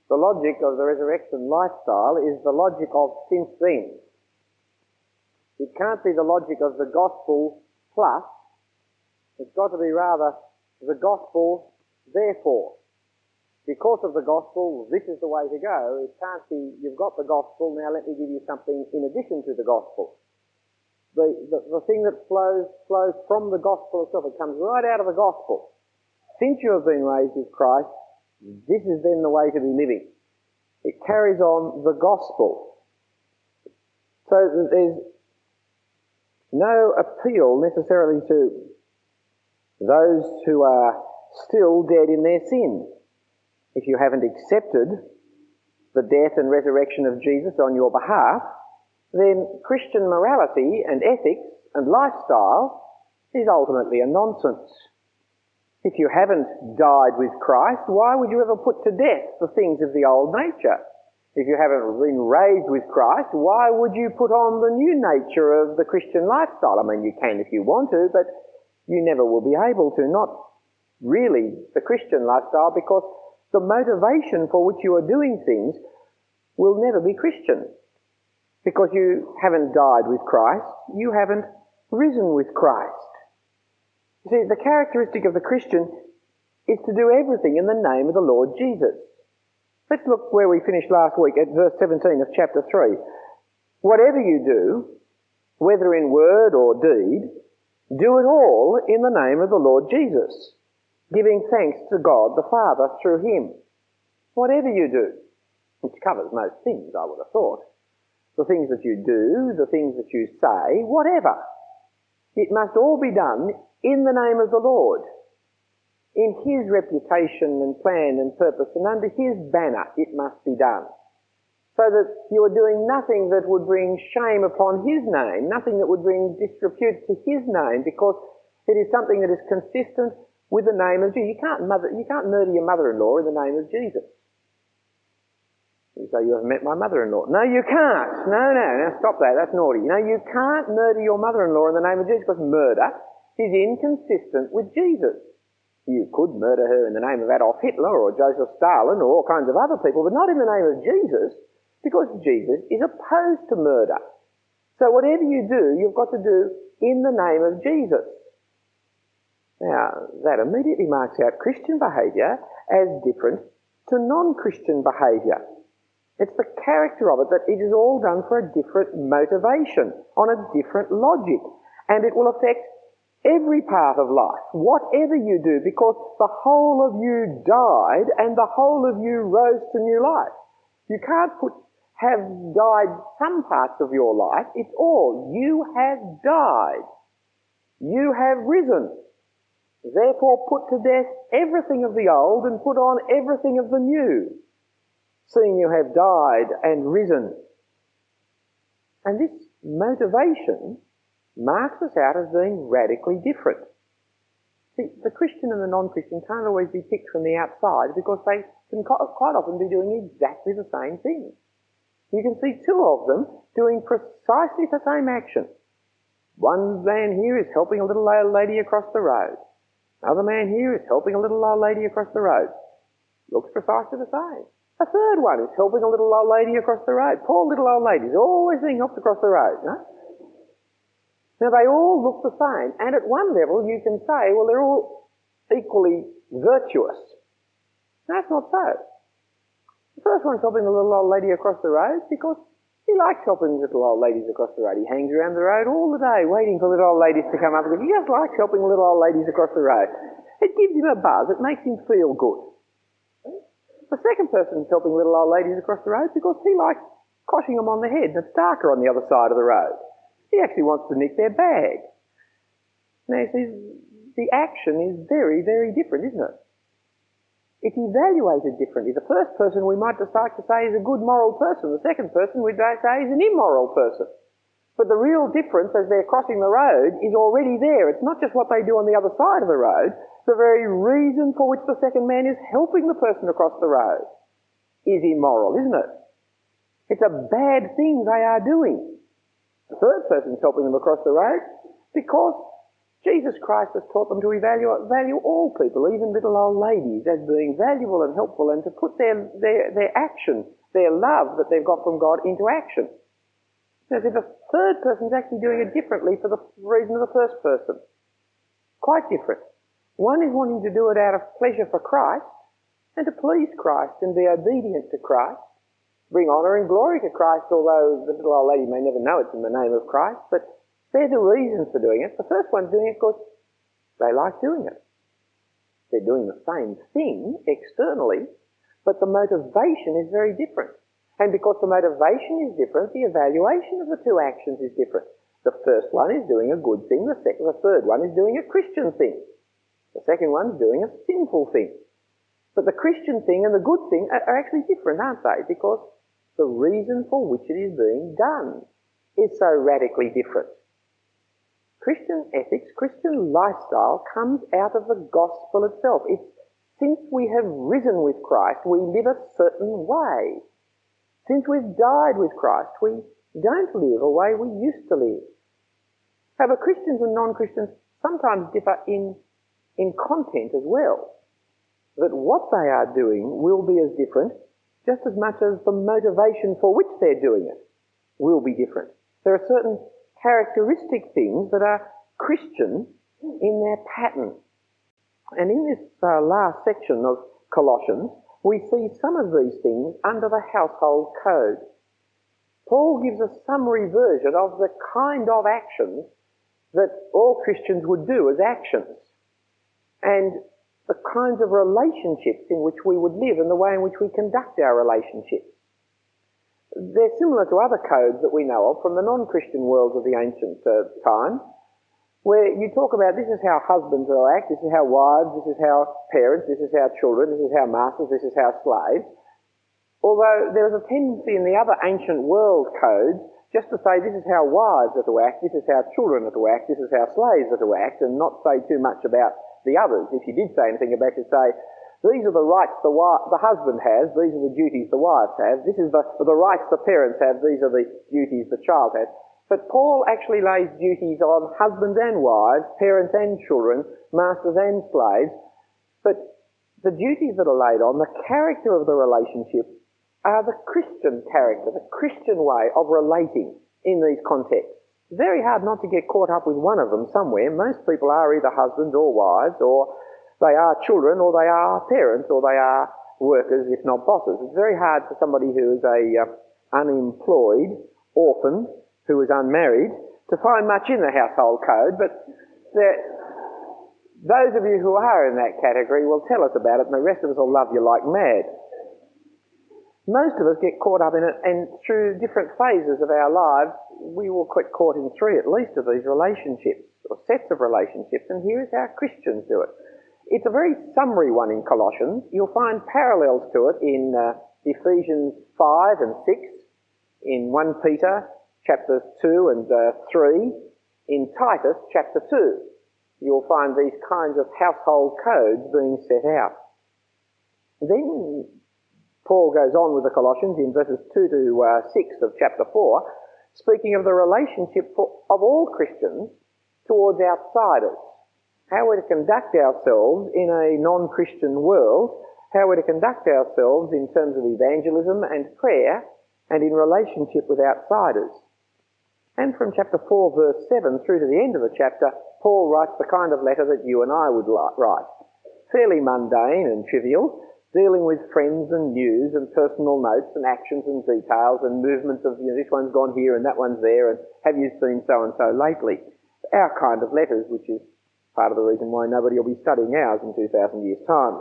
The logic of the resurrection lifestyle is the logic of since then. It can't be the logic of the gospel plus. It's got to be rather the gospel therefore. Because of the gospel, this is the way to go. It can't be, you've got the gospel, now let me give you something in addition to the gospel. The thing that flows from the gospel itself, it comes right out of the gospel. Since you have been raised with Christ, this is then the way to be living. It carries on the gospel. So there's no appeal necessarily to those who are still dead in their sins. If you haven't accepted the death and resurrection of Jesus on your behalf, then Christian morality and ethics and lifestyle is ultimately a nonsense. If you haven't died with Christ, why would you ever put to death the things of the old nature? If you haven't been raised with Christ, why would you put on the new nature of the Christian lifestyle? I mean, you can if you want to, but you never will be able to. Not really the Christian lifestyle, because the motivation for which you are doing things will never be Christian. Because you haven't died with Christ, you haven't risen with Christ. You see, the characteristic of the Christian is to do everything in the name of the Lord Jesus. Let's look where we finished last week at verse 17 of chapter 3. Whatever you do, whether in word or deed, do it all in the name of the Lord Jesus, giving thanks to God the Father through him. Whatever you do, which covers most things, I would have thought. The things that you do, the things that you say, whatever. It must all be done in the name of the Lord, in his reputation and plan and purpose, and under his banner it must be done. So that you are doing nothing that would bring shame upon his name, nothing that would bring disrepute to his name, because it is something that is consistent with the name of Jesus. You can't murder your mother-in-law in the name of Jesus. You say, you haven't met my mother-in-law. No, you can't. No, stop that. That's naughty. No, you can't murder your mother-in-law in the name of Jesus, because murder is inconsistent with Jesus. You could murder her in the name of Adolf Hitler or Joseph Stalin or all kinds of other people, but not in the name of Jesus, because Jesus is opposed to murder. So whatever you do, you've got to do in the name of Jesus. Now, that immediately marks out Christian behaviour as different to non-Christian behaviour. It's the character of it that it is all done for a different motivation, on a different logic, and it will affect every part of life, whatever you do, because the whole of you died and the whole of you rose to new life. You can't have died some parts of your life. It's all. You have died. You have risen. Therefore put to death everything of the old and put on everything of the new, seeing you have died and risen. And this motivation marks us out as being radically different. See, the Christian and the non-Christian can't always be picked from the outside, because they can quite often be doing exactly the same thing. You can see two of them doing precisely the same action. One man here is helping a little old lady across the road. Another man here is helping a little old lady across the road. Looks precisely the same. A third one is helping a little old lady across the road. Poor little old ladies, always being helped across the road, no? Now, they all look the same, and at one level you can say, well, they're all equally virtuous. No, that's not so. The first one's helping the little old lady across the road because he likes helping little old ladies across the road. He hangs around the road all the day waiting for little old ladies to come up, because he just likes helping little old ladies across the road. It gives him a buzz. It makes him feel good. The second person's helping little old ladies across the road because he likes crushing them on the head, and it's darker on the other side of the road. He actually wants to nick their bag. Now, you see, the action is very, very different, isn't it? It's evaluated differently. The first person we might like to say is a good moral person. The second person we'd say is an immoral person. But the real difference as they're crossing the road is already there. It's not just what they do on the other side of the road. The very reason for which the second man is helping the person across the road is immoral, isn't it? It's a bad thing they are doing. The third person's helping them across the road because Jesus Christ has taught them to value all people, even little old ladies, as being valuable and helpful, and to put their action, their love that they've got from God, into action. As if a third person's actually doing it differently for the reason of the first person. Quite different. One is wanting to do it out of pleasure for Christ and to please Christ and be obedient to Christ, bring honour and glory to Christ, although the little old lady may never know it's in the name of Christ, but they're the reasons for doing it. The first one's doing it because they like doing it. They're doing the same thing externally, but the motivation is very different. And because the motivation is different, the evaluation of the two actions is different. The first one is doing a good thing, the third one is doing a Christian thing. The second one is doing a sinful thing. But the Christian thing and the good thing are actually different, aren't they? Because the reason for which it is being done is so radically different. Christian ethics, Christian lifestyle comes out of the gospel itself. It's since we have risen with Christ, we live a certain way. Since we've died with Christ, we don't live a way we used to live. However, Christians and non-Christians sometimes differ in content as well. That what they are doing will be as different, just as much as the motivation for which they're doing it will be different. There are certain characteristic things that are Christian in their pattern. And in this last section of Colossians, we see some of these things under the household code. Paul gives a summary version of the kind of actions that all Christians would do as actions, and the kinds of relationships in which we would live and the way in which we conduct our relationships. They're similar to other codes that we know of from the non-Christian worlds of the ancient time, where you talk about this is how husbands will act, this is how wives, this is how parents, this is how children, this is how masters, this is how slaves. Although there is a tendency in the other ancient world codes just to say this is how wives are to act, this is how children are to act, this is how slaves are to act, and not say too much about the others. If you did say anything about it, say, these are the rights the husband has, these are the duties the wives have, this is the rights the parents have, these are the duties the child has. But Paul actually lays duties on husbands and wives, parents and children, masters and slaves. But the duties that are laid on, the character of the relationship, are the Christian character, the Christian way of relating in these contexts. It's very hard not to get caught up with one of them somewhere. Most people are either husbands or wives, or they are children, or they are parents, or they are workers, if not bosses. It's very hard for somebody who is a unemployed orphan who is unmarried to find much in the household code, but those of you who are in that category will tell us about it, and the rest of us will love you like mad. Most of us get caught up in it, and through different phases of our lives, we will get caught in three at least of these relationships, or sets of relationships, and here is how Christians do it. It's a very summary one in Colossians. You'll find parallels to it in Ephesians 5 and 6, in 1 Peter chapters 2 and 3, in Titus chapter 2. You'll find these kinds of household codes being set out. Then Paul goes on with the Colossians in verses 2 to 6 of chapter 4, speaking of the relationship of all Christians towards outsiders. How we're to conduct ourselves in a non-Christian world, how we're to conduct ourselves in terms of evangelism and prayer, and in relationship with outsiders. And from chapter 4, verse 7 through to the end of the chapter, Paul writes the kind of letter that you and I would write. Fairly mundane and trivial, dealing with friends and news and personal notes and actions and details and movements of, this one's gone here and that one's there, and have you seen so-and-so lately? Our kind of letters, which is part of the reason why nobody will be studying ours in 2,000 years' time.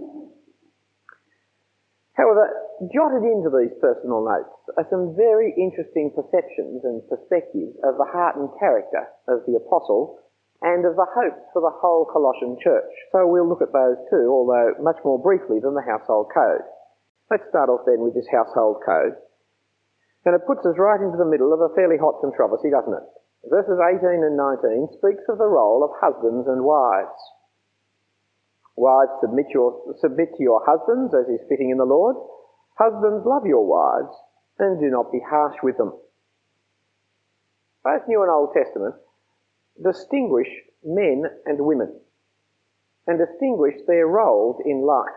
However, jotted into these personal notes are some very interesting perceptions and perspectives of the heart and character of the apostle and of the hopes for the whole Colossian church. So we'll look at those too, although much more briefly than the household code. Let's start off then with this household code. And it puts us right into the middle of a fairly hot controversy, doesn't it? Verses 18 and 19 speaks of the role of husbands and wives. Wives, submit to your husbands as is fitting in the Lord. Husbands, love your wives and do not be harsh with them. Both New and Old Testament distinguish men and women and distinguish their roles in life.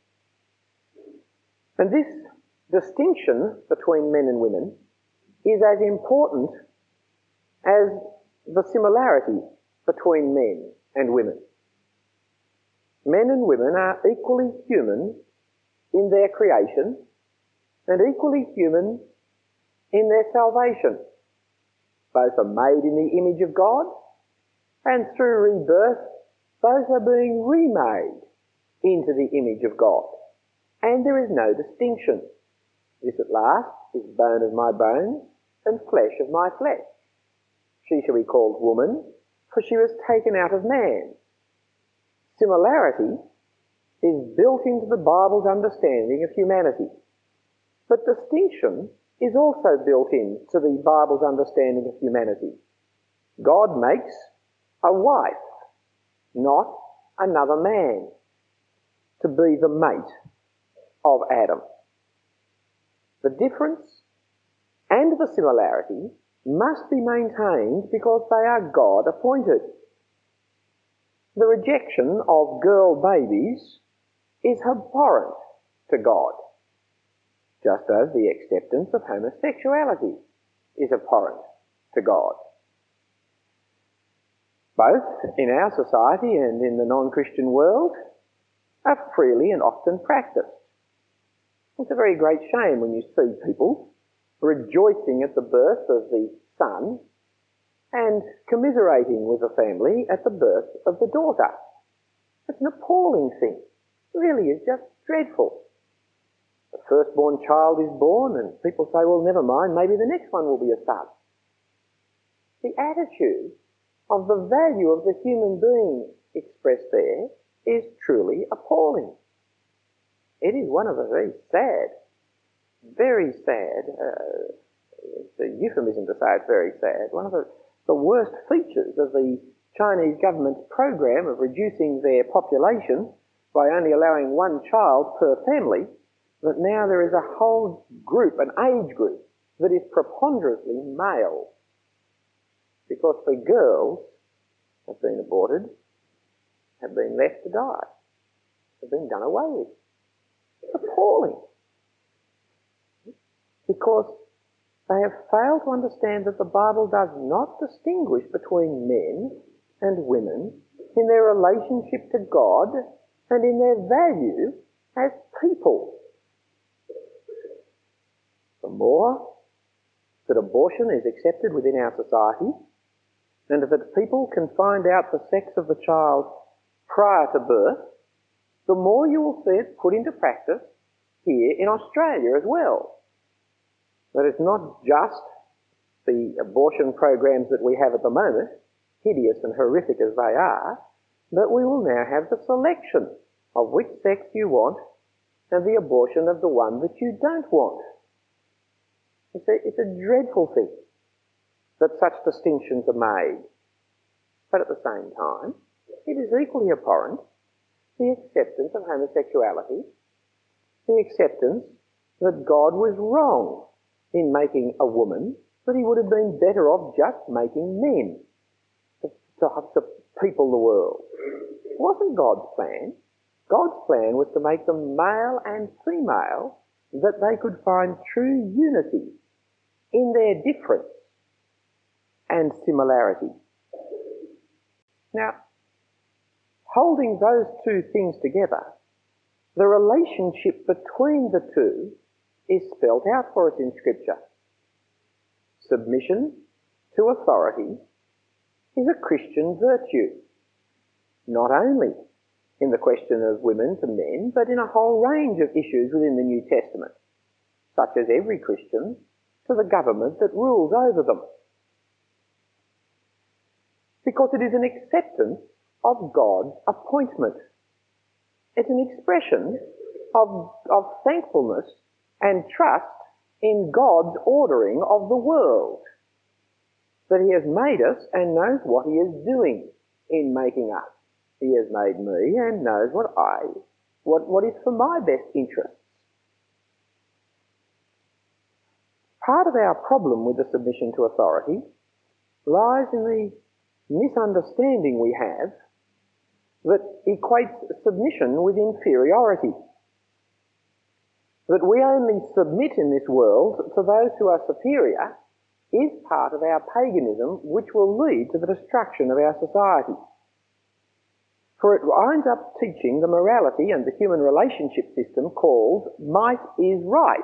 And this distinction between men and women is as important as the similarity between men and women. Men and women are equally human in their creation and equally human in their salvation. Both are made in the image of God, and through rebirth, both are being remade into the image of God. And there is no distinction. This at last is bone of my bones and flesh of my flesh. She shall be called woman, for she was taken out of man. Similarity is built into the Bible's understanding of humanity. But distinction is also built into the Bible's understanding of humanity. God makes a wife, not another man, to be the mate of Adam. The difference and the similarity must be maintained because they are God appointed. The rejection of girl babies is abhorrent to God, just as the acceptance of homosexuality is abhorrent to God. Both in our society and in the non-Christian world are freely and often practiced. It's a very great shame when you see people rejoicing at the birth of the son and commiserating with the family at the birth of the daughter. It's an appalling thing. It really is just dreadful. The firstborn child is born and people say, well, never mind, maybe the next one will be a son. The attitude of the value of the human being expressed there is truly appalling. It is one of the very sad, it's a euphemism to say it's very sad, one of the worst features of the Chinese government's program of reducing their population by only allowing one child per family, that now there is a whole group, an age group, that is preponderantly male. Because the girls have been aborted, have been left to die, have been done away with. It's appalling. Because they have failed to understand that the Bible does not distinguish between men and women in their relationship to God and in their value as people. The more that abortion is accepted within our society, and that people can find out the sex of the child prior to birth, the more you will see it put into practice here in Australia as well. That it's not just the abortion programs that we have at the moment, hideous and horrific as they are, but we will now have the selection of which sex you want and the abortion of the one that you don't want. It's a dreadful thing that such distinctions are made. But at the same time, it is equally abhorrent the acceptance of homosexuality, the acceptance that God was wrong in making a woman, that he would have been better off just making men to people the world. It wasn't God's plan. God's plan was to make them male and female, that they could find true unity in their difference and similarity. Now, holding those two things together, the relationship between the two is spelt out for us in Scripture. Submission to authority is a Christian virtue, not only in the question of women to men, but in a whole range of issues within the New Testament, such as every Christian to the government that rules over them. Because it is an acceptance of God's appointment. It's an expression of thankfulness and trust in God's ordering of the world, that he has made us and knows what he is doing in making us. He has made me and knows what is for my best interests. Part of our problem with the submission to authority lies in the misunderstanding we have that equates submission with inferiority. That we only submit in this world to those who are superior is part of our paganism, which will lead to the destruction of our society. For it winds up teaching the morality and the human relationship system called might is right.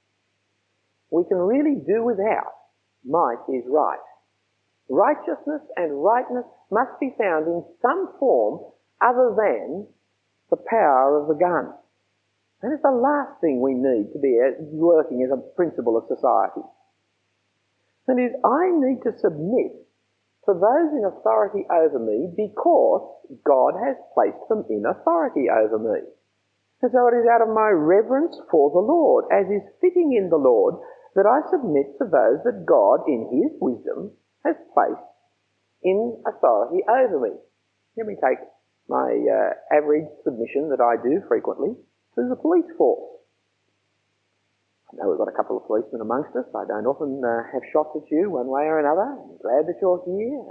We can really do without might is right. Righteousness and rightness must be found in some form other than the power of the gun. And it's the last thing we need to be working as a principle of society. That is, I need to submit to those in authority over me because God has placed them in authority over me. And so it is out of my reverence for the Lord, as is fitting in the Lord, that I submit to those that God, in his wisdom, has placed in authority over me. Let me take my average submission that I do frequently to the police force. I know we've got a couple of policemen amongst us. I don't often have shots at you one way or another. I'm glad that you're here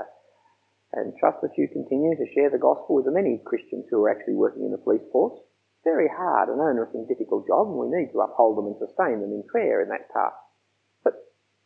and trust that you continue to share the gospel with the many Christians who are actually working in the police force. It's very hard and onerous and difficult job, and we need to uphold them and sustain them in prayer in that task. But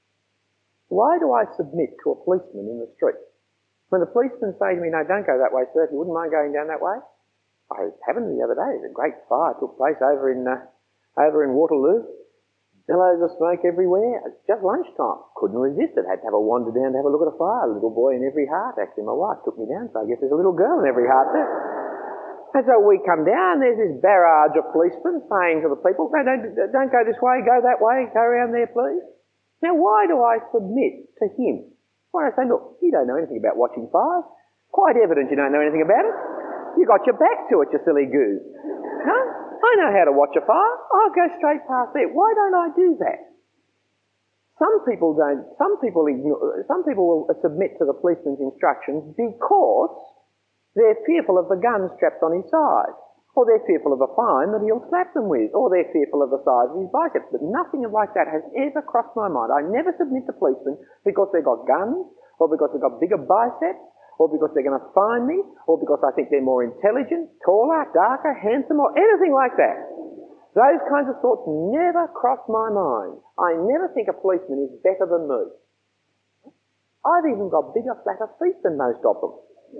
why do I submit to a policeman in the street? When the policemen say to me, no, don't go that way, sir, if you wouldn't mind going down that way. I was having the other day, a great fire took place over in Waterloo. Billows of smoke everywhere. It's just lunchtime. Couldn't resist it. Had to have a wander down to have a look at a fire. A little boy in every heart. Actually, my wife took me down, so I guess there's a little girl in every heart too. And so we come down, there's this barrage of policemen saying to the people, no, don't go this way, go that way, go around there, please. Now, why do I submit to him? Why do I say, look, you don't know anything about watching fires. Quite evident you don't know anything about it. You got your back to it, you silly goose. No? I know how to watch a fire. I'll go straight past there. Why don't I do that? Some people don't. Some people will submit to the policeman's instructions because they're fearful of the gun strapped on his side, or they're fearful of a fine that he'll slap them with, or they're fearful of the size of his biceps. But nothing like that has ever crossed my mind. I never submit to policemen because they've got guns, or because they've got bigger biceps, or because they're going to fine me, or because I think they're more intelligent, taller, darker, handsome, or anything like that. Those kinds of thoughts never cross my mind. I never think a policeman is better than me. I've even got bigger, flatter feet than most of them.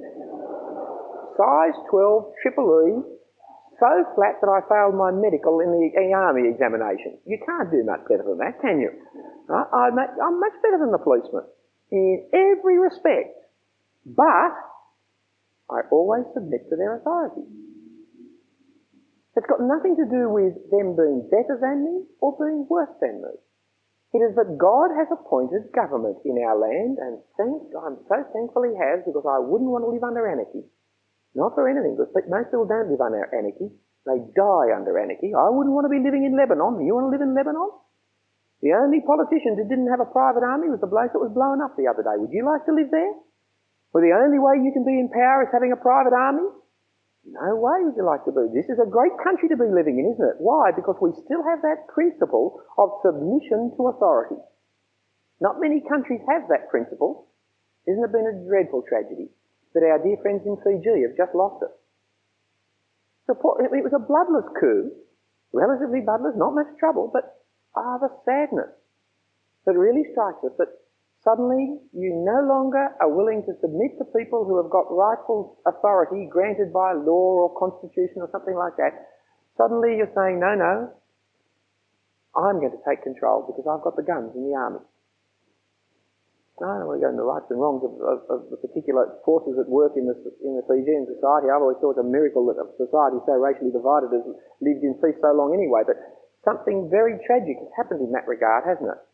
Size 12, triple E, so flat that I failed my medical in the army examination. You can't do much better than that, can you? I'm much better than the policeman in every respect. But I always submit to their authority. It's got nothing to do with them being better than me or being worse than me. It is that God has appointed government in our land, and I'm so thankful he has, because I wouldn't want to live under anarchy. Not for anything, because most people don't live under anarchy. They die under anarchy. I wouldn't want to be living in Lebanon. You want to live in Lebanon? The only politician who didn't have a private army was the bloke that was blown up the other day. Would you like to live there? Well, the only way you can be in power is having a private army? No way would you like to be. This is a great country to be living in, isn't it? Why? Because we still have that principle of submission to authority. Not many countries have that principle. Isn't it been a dreadful tragedy that our dear friends in Fiji have just lost it? It was a bloodless coup, relatively bloodless, not much trouble, but the sadness that really strikes us, that suddenly you no longer are willing to submit to people who have got rightful authority granted by law or constitution or something like that. Suddenly you're saying, no, I'm going to take control because I've got the guns in the army. I don't want to go into the rights and wrongs of the particular forces at work in the Fijian society. I've always thought it's a miracle that a society so racially divided has lived in peace so long anyway, but something very tragic has happened in that regard, hasn't it?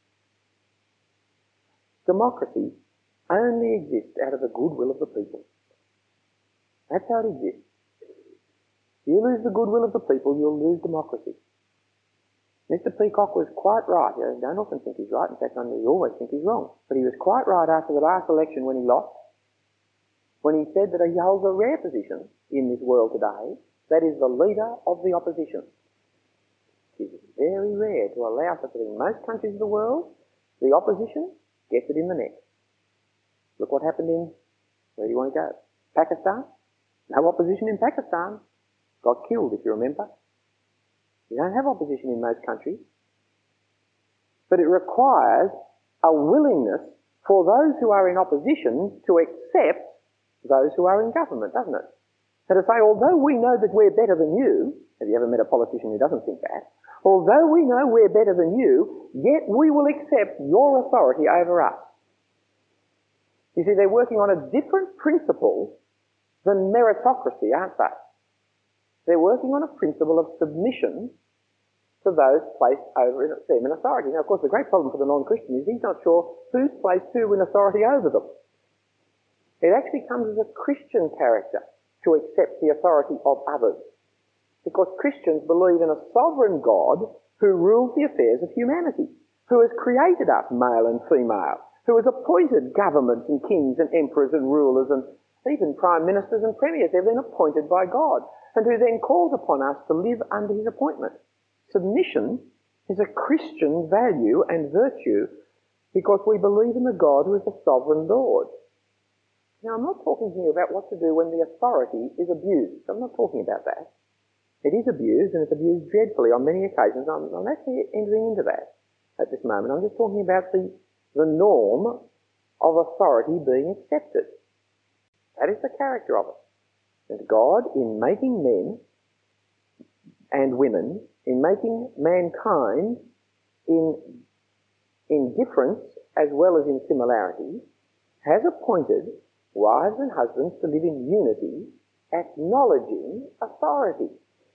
Democracy only exists out of the goodwill of the people. That's how it exists. If you lose the goodwill of the people, you'll lose democracy. Mr. Peacock was quite right. I don't often think he's right. In fact, I always think he's wrong. But he was quite right after the last election when he lost, when he said that he holds a rare position in this world today, that is the leader of the opposition. It is very rare to allow such a thing. In most countries of the world, the opposition gets it in the neck. Look what happened in, where do you want to go? Pakistan? No opposition in Pakistan. Got killed, if you remember. You don't have opposition in most countries. But it requires a willingness for those who are in opposition to accept those who are in government, doesn't it? So to say, although we know that we're better than you, have you ever met a politician who doesn't think that? Although we know we're better than you, yet we will accept your authority over us. You see, they're working on a different principle than meritocracy, aren't they? They're working on a principle of submission to those placed over them in authority. Now, of course, the great problem for the non-Christian is he's not sure who's placed who in authority over them. It actually comes as a Christian character to accept the authority of others, because Christians believe in a sovereign God who rules the affairs of humanity, who has created us male and female, who has appointed governments and kings and emperors and rulers and even prime ministers and premiers. They've been appointed by God, and who then calls upon us to live under his appointment. Submission is a Christian value and virtue because we believe in the God who is the sovereign Lord. Now, I'm not talking here about what to do when the authority is abused. I'm not talking about that. It is abused, and it's abused dreadfully on many occasions. I'm actually entering into that at this moment. I'm just talking about the norm of authority being accepted. That is the character of it. And God, in making men and women, in making mankind in difference as well as in similarity, has appointed wives and husbands to live in unity, acknowledging authority.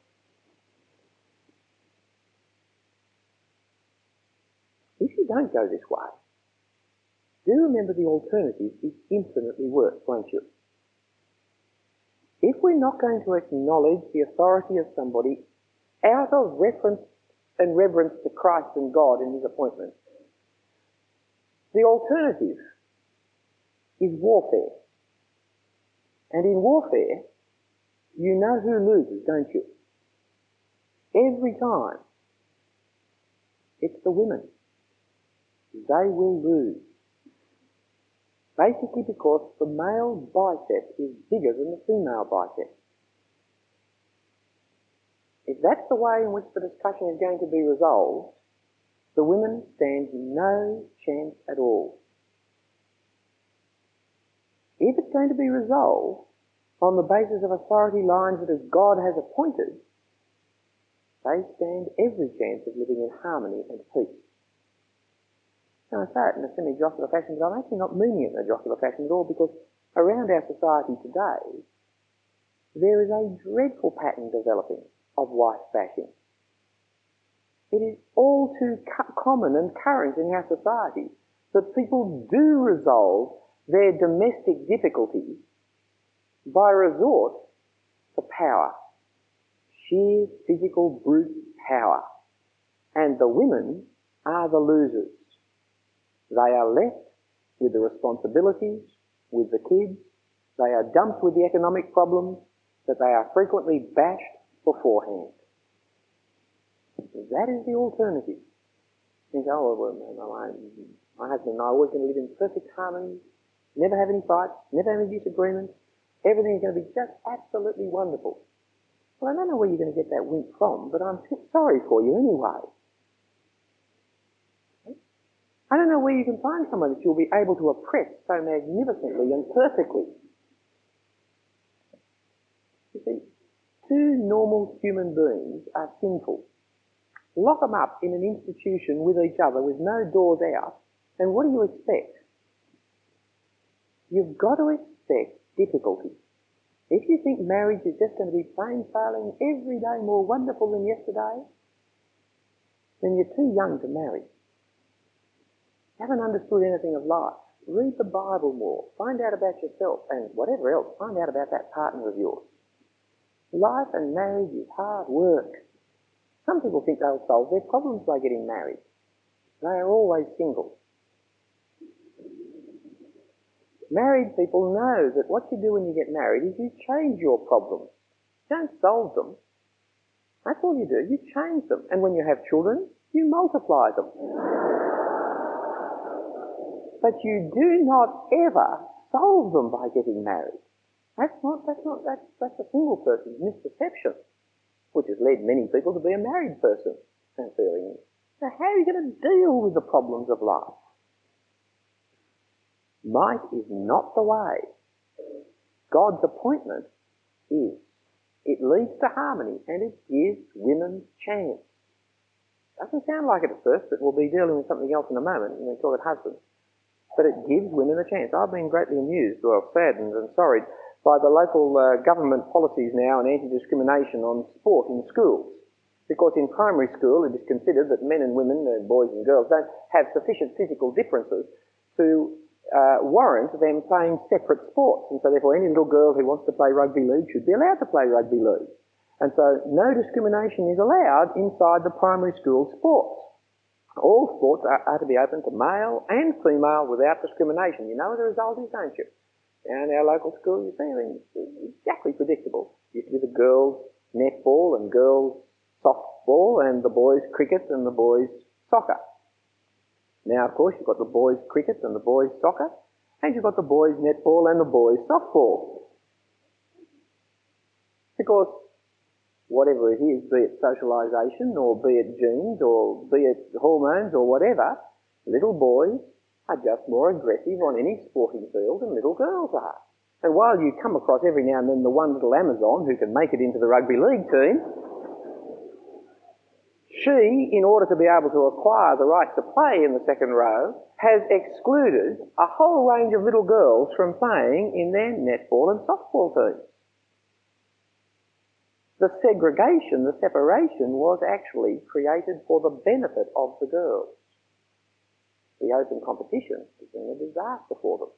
If you don't go this way, do remember the alternative is infinitely worse, won't you? If we're not going to acknowledge the authority of somebody out of reference and reverence to Christ and God in his appointment, the alternative is warfare. And in warfare, you know who loses, don't you? Every time. It's the women. They will lose. Basically because the male bicep is bigger than the female bicep. If that's the way in which the discussion is going to be resolved, the women stand no chance at all. If it's going to be resolved on the basis of authority lines that as God has appointed, they stand every chance of living in harmony and peace. Now, I say it in a semi-jocular fashion, but I'm actually not meaning it in a jocular fashion at all, because around our society today, there is a dreadful pattern developing of wife bashing. It is all too common and current in our society that people do resolve their domestic difficulties by resort to power, sheer physical brute power, and the women are the losers. They are left with the responsibilities, with the kids. They are dumped with the economic problems that they are frequently bashed beforehand. That is the alternative. You think, oh, well, my husband and I are always going to live in perfect harmony, never have any fights, never have any disagreements, everything is going to be just absolutely wonderful. Well, I don't know where you're going to get that wink from, but I'm sorry for you anyway. I don't know where you can find someone that you'll be able to oppress so magnificently and perfectly. You see, two normal human beings are sinful. Lock them up in an institution with each other with no doors out, and what do you expect? You've got to expect difficulty. If you think marriage is just going to be plain sailing, every day more wonderful than yesterday, then you're too young to marry. Haven't understood anything of life. Read the Bible more. Find out about yourself and whatever else. Find out about that partner of yours. Life and marriage is hard work. Some people think they'll solve their problems by getting married. They are always single. Married people know that what you do when you get married is you change your problems. You don't solve them. That's all you do. You change them. And when you have children, you multiply them. But you do not ever solve them by getting married. That's a single person's misperception, which has led many people to be a married person and feeling. So how are you going to deal with the problems of life? Might is not the way. God's appointment is. It leads to harmony and it gives women chance. Doesn't sound like it at first, but we'll be dealing with something else in a moment when we talk about husbands. But it gives women a chance. I've been greatly amused, well, saddened and sorry, by the local government policies now and anti-discrimination on sport in schools. Because in primary school it is considered that men and women, boys and girls, don't have sufficient physical differences to warrant them playing separate sports. And so therefore any little girl who wants to play rugby league should be allowed to play rugby league. And so no discrimination is allowed inside the primary school sports. All sports are to be open to male and female without discrimination. You know what the result is, don't you? Now in our local school, you see, it's exactly predictable. It used to be the girls' netball and girls' softball and the boys' cricket and the boys' soccer. Now, of course, you've got the boys' cricket and the boys' soccer, and you've got the boys' netball and the boys' softball. Because whatever it is, be it socialisation or be it genes or be it hormones or whatever, little boys are just more aggressive on any sporting field than little girls are. And while you come across every now and then the one little Amazon who can make it into the rugby league team, she, in order to be able to acquire the right to play in the second row, has excluded a whole range of little girls from playing in their netball and softball teams. The segregation, the separation, was actually created for the benefit of the girls. The open competition has been a disaster for them.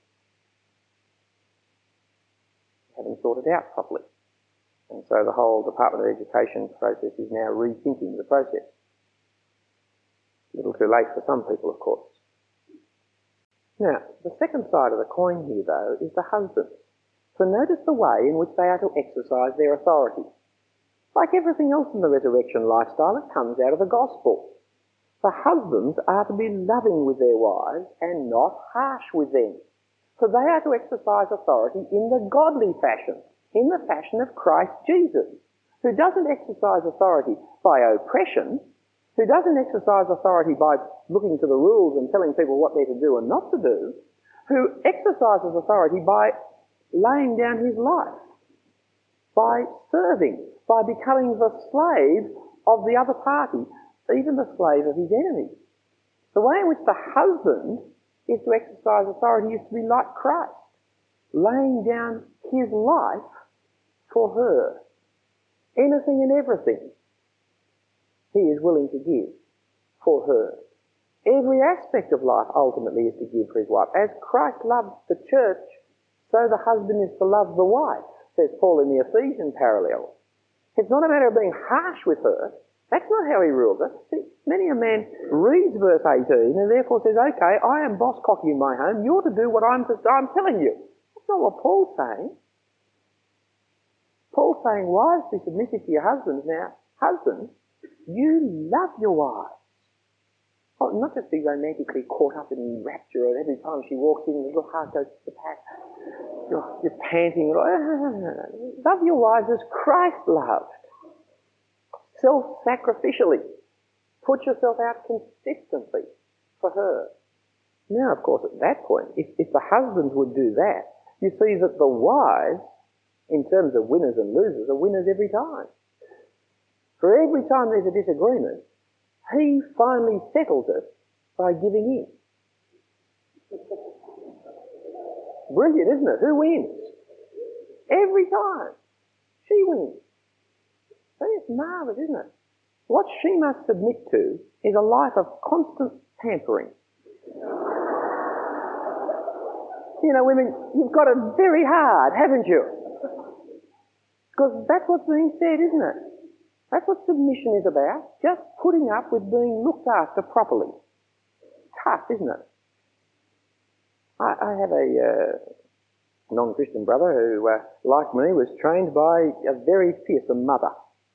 They haven't sorted out properly. And so the whole Department of Education process is now rethinking the process. A little too late for some people, of course. Now, the second side of the coin here, though, is the husbands. So notice the way in which they are to exercise their authority. Like everything else in the resurrection lifestyle, it comes out of the gospel. The husbands are to be loving with their wives and not harsh with them. So they are to exercise authority in the godly fashion, in the fashion of Christ Jesus, who doesn't exercise authority by oppression, who doesn't exercise authority by looking to the rules and telling people what they're to do and not to do, who exercises authority by laying down his life, by serving, by becoming the slave of the other party, even the slave of his enemy. The way in which the husband is to exercise authority is to be like Christ, laying down his life for her. Anything and everything he is willing to give for her. Every aspect of life ultimately is to give for his wife. As Christ loved the church, so the husband is to love the wife, says Paul in the Ephesian parallel. It's not a matter of being harsh with her. That's not how he rules her. See, many a man reads verse 18 and therefore says, okay, I am boss cocky in my home, you're to do what I'm telling you. That's not what Paul's saying. Paul's saying, wives, be submissive to your husbands. Now, husbands, you love your wives. Oh, not just be romantically caught up in rapture and every time she walks in, your heart goes to the pack. You're panting. Love your wives as Christ loved. Self-sacrificially. Put yourself out consistently for her. Now, of course, at that point, if the husbands would do that, you see that the wives, in terms of winners and losers, are winners every time. For every time there's a disagreement, he finally settles it by giving in. Brilliant, isn't it? Who wins? Every time. She wins. See, it's marvellous, isn't it? What she must submit to is a life of constant pampering. You know, women, you've got it very hard, haven't you? Because that's what's being said, isn't it? That's what submission is about. Just putting up with being looked after properly. Tough, isn't it? I have a non-Christian brother who, like me, was trained by a very fearsome mother.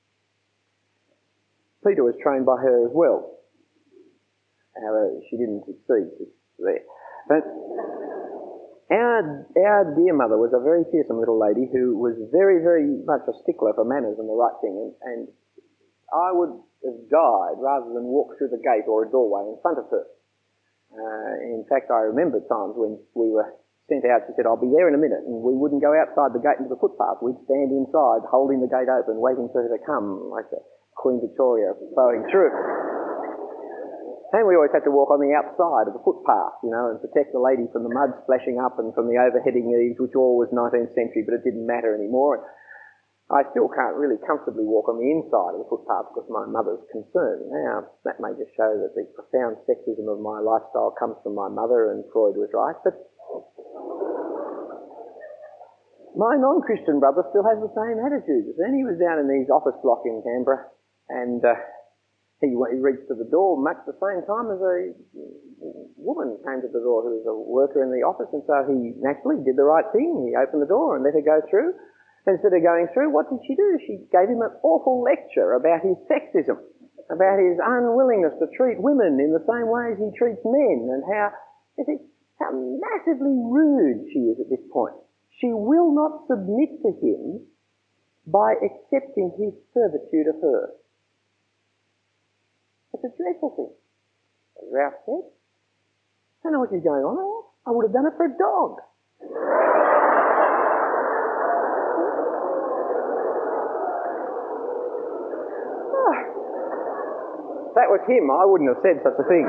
Peter was trained by her as well. However, she didn't succeed there. But Our dear mother was a very fearsome little lady who was very, very much a stickler for manners and the right thing, and I would have died rather than walk through the gate or a doorway in front of her. In fact, I remember times when we were sent out, she said, "I'll be there in a minute," and we wouldn't go outside the gate into the footpath. We'd stand inside holding the gate open, waiting for her to come, like Queen Victoria flowing through. And we always had to walk on the outside of the footpath, and protect the lady from the mud splashing up and from the overheading eaves, which all was 19th century, but it didn't matter anymore. I still can't really comfortably walk on the inside of the footpath because my mother's concerned. Now, that may just show that the profound sexism of my lifestyle comes from my mother, and Freud was right, but my non-Christian brother still has the same attitude. Then he was down in his office block in Canberra, and he reached to the door much the same time as a woman came to the door who was a worker in the office, and so he naturally did the right thing. He opened the door and let her go through. Instead of going through, what did she do? She gave him an awful lecture about his sexism, about his unwillingness to treat women in the same way as he treats men, and how massively rude she is at this point. She will not submit to him by accepting his servitude of her. It's a dreadful thing. As Ralph said, I don't know what is going on. I would have done it for a dog. That was him. I wouldn't have said such a thing.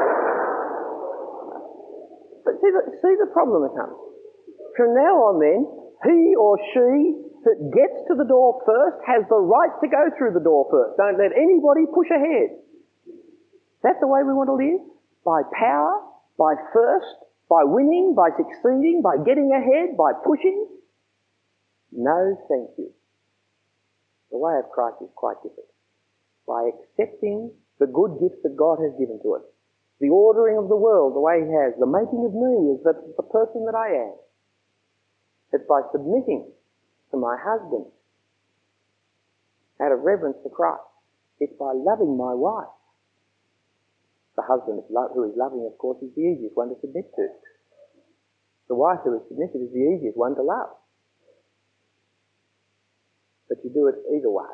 But see the problem that comes. From now on then, he or she that gets to the door first has the right to go through the door first. Don't let anybody push ahead. That's the way we want to live? By power, by first, by winning, by succeeding, by getting ahead, by pushing? No, thank you. The way of Christ is quite different. By accepting the good gifts that God has given to us, the ordering of the world the way He has, the making of me as the person that I am. It's by submitting to my husband out of reverence for Christ. It's by loving my wife. The husband who is loving, of course, is the easiest one to submit to. The wife who is submissive is the easiest one to love. But you do it either way.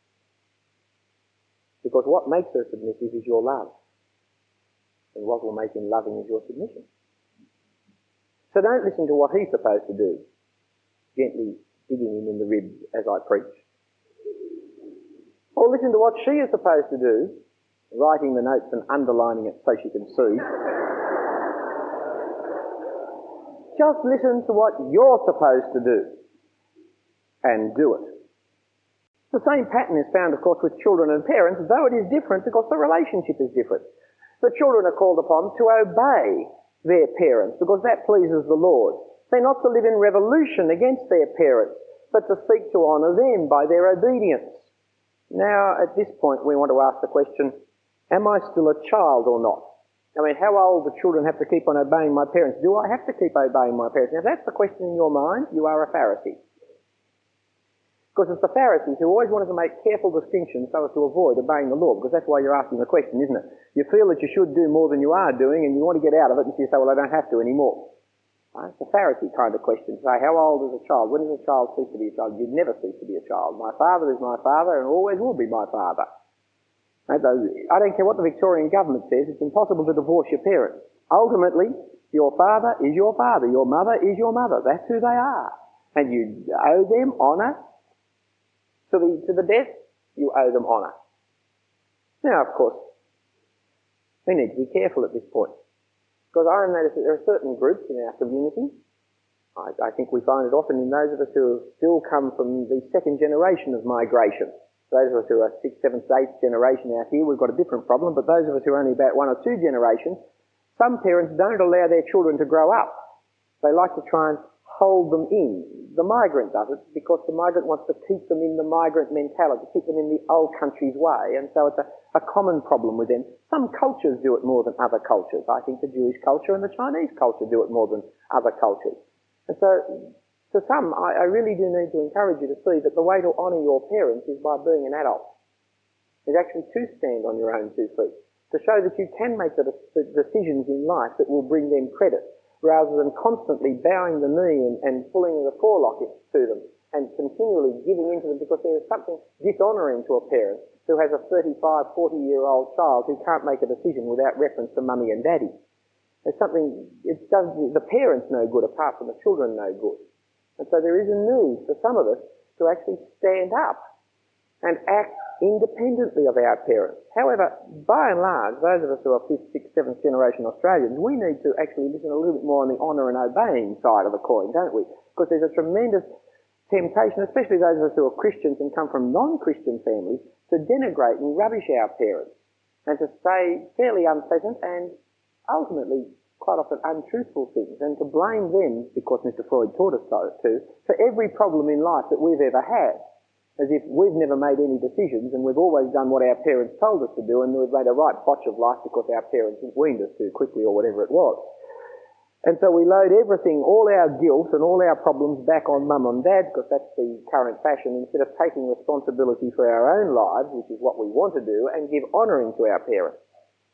Because what makes her submissive is your love. And what will make him loving is your submission. So don't listen to what he's supposed to do, gently digging him in the ribs as I preach. Or listen to what she is supposed to do, writing the notes and underlining it so she can see. Just listen to what you're supposed to do and do it. The same pattern is found, of course, with children and parents, though it is different because the relationship is different. The children are called upon to obey their parents because that pleases the Lord. They're not to live in revolution against their parents, but to seek to honour them by their obedience. Now, at this point, we want to ask the question, am I still a child or not? I mean, how old do children have to keep on obeying my parents? Do I have to keep obeying my parents? Now, if that's the question in your mind, you are a Pharisee. Because it's the Pharisees who always wanted to make careful distinctions so as to avoid obeying the law, because that's why you're asking the question, isn't it? You feel that you should do more than you are doing, and you want to get out of it, and so you say, well, I don't have to anymore. Right? It's a Pharisee kind of question. Say, how old is a child? When does a child cease to be a child? You'd never cease to be a child. My father is my father, and always will be my father. I don't care what the Victorian government says, it's impossible to divorce your parents. Ultimately, your father is your father, your mother is your mother. That's who they are. And you owe them honour. To the death, you owe them honour. Now, of course, we need to be careful at this point. Because I notice that there are certain groups in our community, I think we find it often in those of us who have still come from the second generation of migration. Those of us who are 6th, 7th, 8th generation out here, we've got a different problem, but those of us who are only about 1 or 2 generations, some parents don't allow their children to grow up. They like to try and hold them in. The migrant does it because the migrant wants to keep them in the migrant mentality, keep them in the old country's way, and so it's a common problem with them. Some cultures do it more than other cultures. I think the Jewish culture and the Chinese culture do it more than other cultures. And so, to some, I really do need to encourage you to see that the way to honour your parents is by being an adult. Is actually to stand on your own 2 feet, to show that you can make the decisions in life that will bring them credit. rather than constantly bowing the knee and pulling the forelock to them and continually giving in to them, because there is something dishonouring to a parent who has a 35, 40-year-old child who can't make a decision without reference to mummy and daddy. There's something, it does the parents no good apart from the children no good. And so there is a need for some of us to actually stand up and act independently of our parents. However, by and large, those of us who are 5th, 6th, 7th generation Australians, we need to actually listen a little bit more on the honour and obeying side of the coin, don't we? Because there's a tremendous temptation, especially those of us who are Christians and come from non-Christian families, to denigrate and rubbish our parents and to say fairly unpleasant and ultimately quite often untruthful things, and to blame them, because Mr. Freud taught us so too, for every problem in life that we've ever had, as if we've never made any decisions and we've always done what our parents told us to do, and we've made a right botch of life because our parents weaned us too quickly or whatever it was. And so we load everything, all our guilt and all our problems back on mum and dad, because that's the current fashion, instead of taking responsibility for our own lives, which is what we want to do, and give honouring to our parents.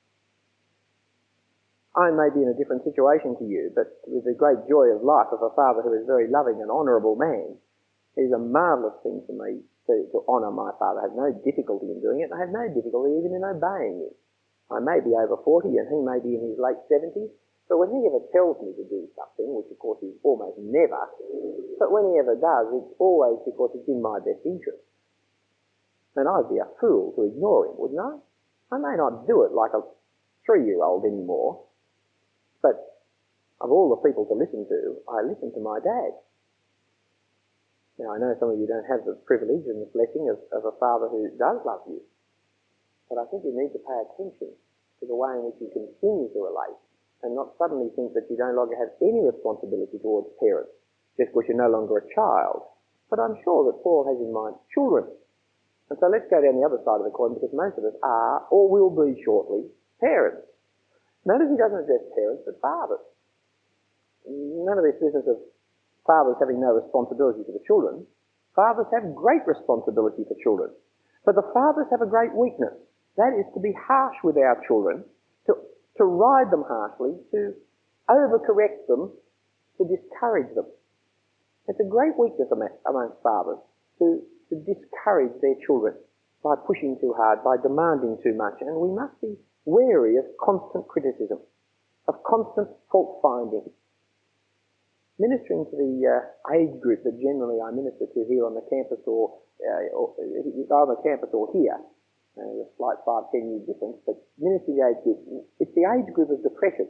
I may be in a different situation to you, but with the great joy of life of a father who is a very loving and honourable man, it is a marvellous thing for me to honour my father. I have no difficulty in doing it, and I have no difficulty even in obeying him. I may be over 40 and he may be in his late 70s, but when he ever tells me to do something, which of course is almost never, but when he ever does, it's always because it's in my best interest. And I'd be a fool to ignore him, wouldn't I? I may not do it like a 3-year-old anymore, but of all the people to listen to, I listen to my dad. Now, I know some of you don't have the privilege and the blessing of a father who does love you, but I think you need to pay attention to the way in which you continue to relate, and not suddenly think that you no longer have any responsibility towards parents, just because you're no longer a child. But I'm sure that Paul has in mind children. And so let's go down the other side of the coin, because most of us are, or will be shortly, parents. Notice he doesn't address parents, but fathers. None of this business of fathers having no responsibility for the children. Fathers have great responsibility for children. But the fathers have a great weakness. That is to be harsh with our children, to ride them harshly, to overcorrect them, to discourage them. It's a great weakness amongst fathers to discourage their children by pushing too hard, by demanding too much. And we must be wary of constant criticism, of constant fault-finding. Ministering to the age group that generally I minister to here on the campus or on the campus or here, a slight 5-10 year difference, but ministering to the age group, it's the age group of depression.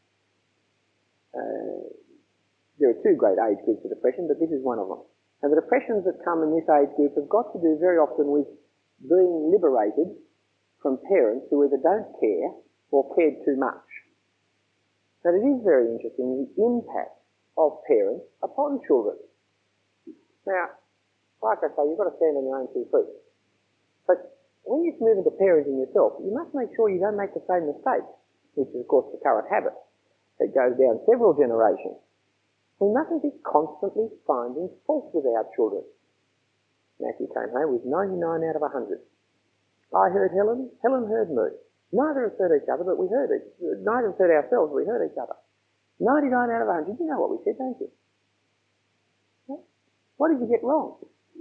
There are 2 great age groups of depression, but this is one of them. And the depressions that come in this age group have got to do very often with being liberated from parents who either don't care or cared too much. Now, it is very interesting, the impact of parents upon children. Now, like I say, you've got to stand on your own 2 feet. But when you move into parenting yourself, you must make sure you don't make the same mistake, which is, of course, the current habit that goes down several generations. We mustn't be constantly finding fault with our children. Matthew came home with 99 out of 100. I heard Helen, Helen heard me. Neither of us heard each other, but we heard it. Neither of us heard ourselves, we heard each other. 99 out of 100. You know what we said, don't you? What did you get wrong?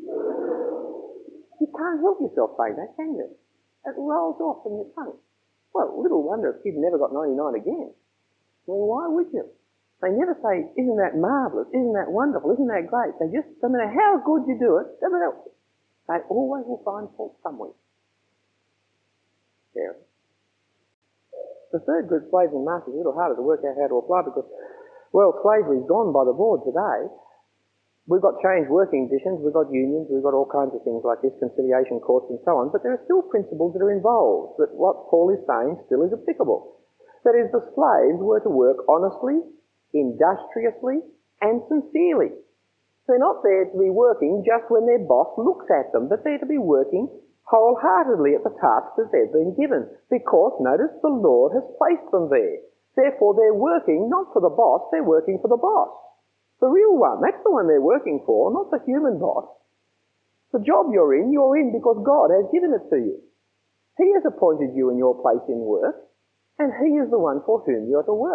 You can't help yourself saying that, can you? It rolls off from your tongue. Well, little wonder if you'd never got 99 again. Well, why would you? They never say, isn't that marvellous? Isn't that wonderful? Isn't that great? They just, no matter how good you do it, they always will find fault somewhere. Yeah. The third group, slaves and masters, is a little harder to work out how to apply because, well, slavery's gone by the board today. We've got changed working conditions, we've got unions, we've got all kinds of things like this, conciliation courts and so on, but there are still principles that are involved, that what Paul is saying still is applicable. That is, the slaves were to work honestly, industriously, and sincerely. They're not there to be working just when their boss looks at them, but they're to be working wholeheartedly at the tasks that they've been given, because, notice, the Lord has placed them there. Therefore, they're working not for the boss, they're working for the boss. The real one, that's the one they're working for, not the human boss. The job you're in because God has given it to you. He has appointed you in your place in work, and He is the one for whom you're to work.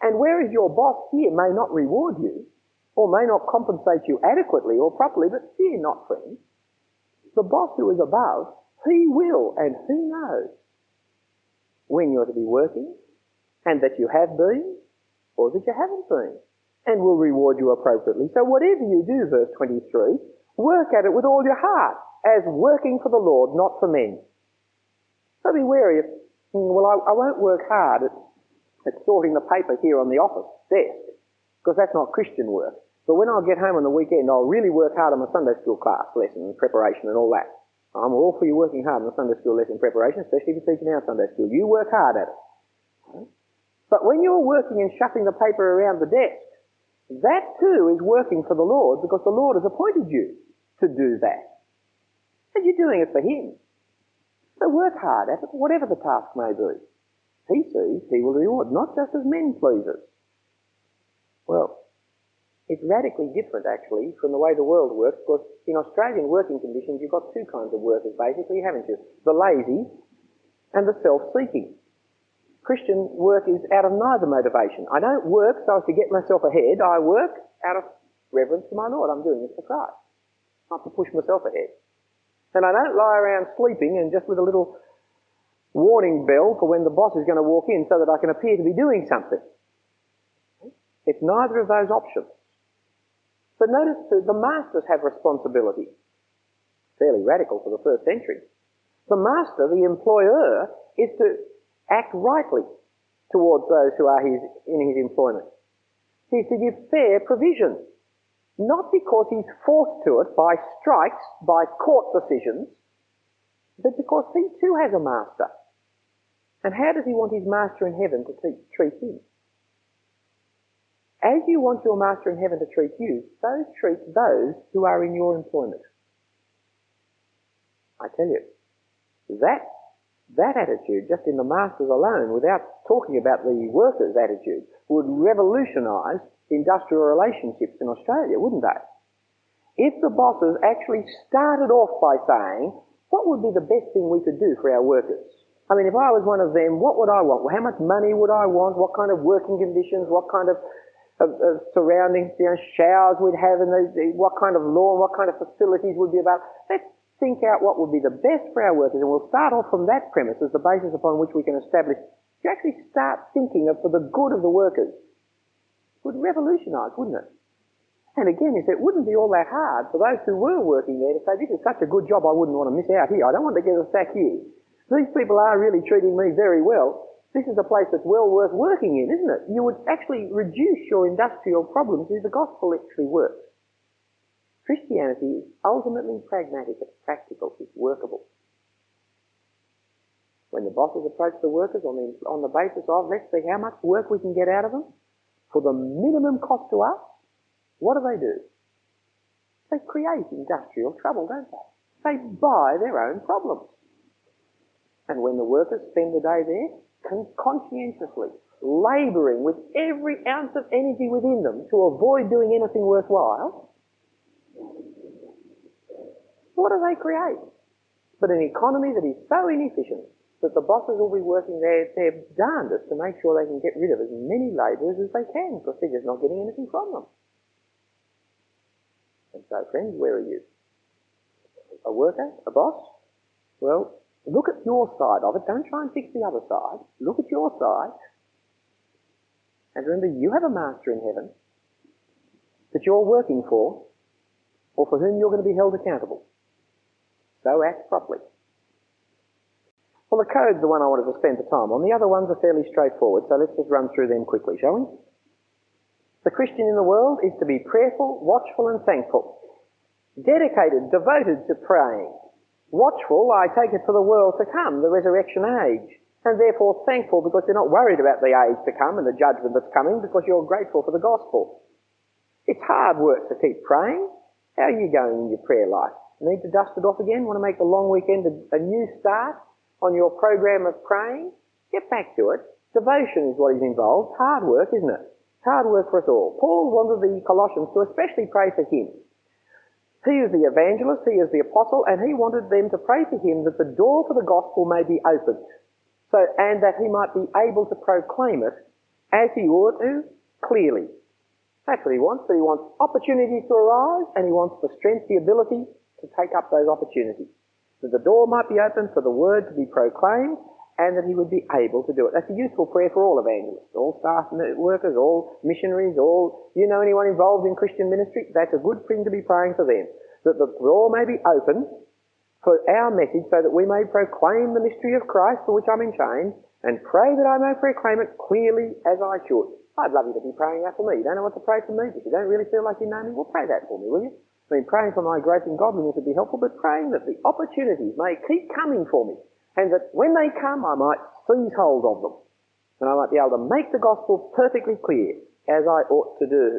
And whereas your boss here may not reward you, or may not compensate you adequately or properly, but fear not, friends. The boss who is above, he will and he knows when you're to be working, and that you have been, or that you haven't been, and will reward you appropriately. So whatever you do, verse 23, work at it with all your heart, as working for the Lord, not for men. So be wary of, well, I won't work hard at sorting the paper here on the office desk, because that's not Christian work. But when I get home on the weekend, I'll really work hard on my Sunday school class lesson preparation and all that. I'm all for you working hard on the Sunday school lesson preparation, especially if you're teaching our Sunday school. You work hard at it. But when you're working and shuffling the paper around the desk, that too is working for the Lord, because the Lord has appointed you to do that. And you're doing it for Him. So work hard at it, whatever the task may be. He sees, He will reward, not just as men pleasers. Well, it's radically different, actually, from the way the world works, because in Australian working conditions, you've got two kinds of workers, basically, haven't you? The lazy and the self-seeking. Christian work is out of neither motivation. I don't work so as to get myself ahead. I work out of reverence to my Lord. I'm doing this for Christ, not to push myself ahead. And I don't lie around sleeping and just with a little warning bell for when the boss is going to walk in so that I can appear to be doing something. It's neither of those options. But notice too, the masters have responsibility. Fairly radical for the first century. The master, the employer, is to act rightly towards those who are in his employment. He's to give fair provision, not because he's forced to it by strikes, by court decisions, but because he too has a master. And how does he want his master in heaven to treat him? As you want your master in heaven to treat you, so treat those who are in your employment. I tell you, that attitude, just in the masters alone, without talking about the workers' attitude, would revolutionise industrial relationships in Australia, wouldn't they? If the bosses actually started off by saying, what would be the best thing we could do for our workers? I mean, if I was one of them, what would I want? Well, how much money would I want? What kind of working conditions? What kind of surroundings, showers we'd have, and what kind of lawn, what kind of facilities would be about? Let's think out what would be the best for our workers, and we'll start off from that premise as the basis upon which we can establish, to actually start thinking of for the good of the workers. It would revolutionise, wouldn't it? And again, it wouldn't be all that hard for those who were working there to say, this is such a good job, I wouldn't want to miss out here. I don't want to get a sack here. These people are really treating me very well. This is a place that's well worth working in, isn't it? You would actually reduce your industrial problems if the gospel actually works. Christianity is ultimately pragmatic, it's practical, it's workable. When the bosses approach the workers on the basis of, let's see how much work we can get out of them for the minimum cost to us, what do? They create industrial trouble, don't they? They buy their own problems. And when the workers spend the day there, conscientiously labouring with every ounce of energy within them to avoid doing anything worthwhile, what do they create? But an economy that is so inefficient that the bosses will be working their darndest to make sure they can get rid of as many labourers as they can, because they're just not getting anything from them. And so, friends, where are you? A worker? A boss? Well, look at your side of it. Don't try and fix the other side. Look at your side. And remember, you have a master in heaven that you're working for, or for whom you're going to be held accountable. So act properly. Well, the code's the one I wanted to spend the time on. The other ones are fairly straightforward, so let's just run through them quickly, shall we? The Christian in the world is to be prayerful, watchful and thankful. Dedicated, devoted to praying. Watchful, I take it, for the world to come, the resurrection age. And therefore thankful because you're not worried about the age to come and the judgment that's coming, because you're grateful for the gospel. It's hard work to keep praying. How are you going in your prayer life? Need to dust it off again? Want to make the long weekend a new start on your program of praying? Get back to it. Devotion is what is involved. Hard work, isn't it? Hard work for us all. Paul wanted the Colossians to especially pray for him. He is the evangelist, he is the apostle, and he wanted them to pray for him that the door for the gospel may be opened, and that he might be able to proclaim it as he ought to, clearly. That's what he wants. But he wants opportunities to arise, and he wants the strength, the ability to take up those opportunities. That the door might be open for the word to be proclaimed, and that he would be able to do it. That's a useful prayer for all evangelists, all staff workers, all missionaries, all, you know anyone involved in Christian ministry, that's a good thing to be praying for them. That the door may be open for our message so that we may proclaim the mystery of Christ for which I'm in chains, and pray that I may proclaim it clearly as I should. I'd love you to be praying that for me. You don't know what to pray for me. If you don't really feel like you know me, well, pray that for me, will you? I mean, praying for my growth in godliness would be helpful, but praying that the opportunities may keep coming for me, and that when they come, I might seize hold of them, and I might be able to make the gospel perfectly clear, as I ought to do.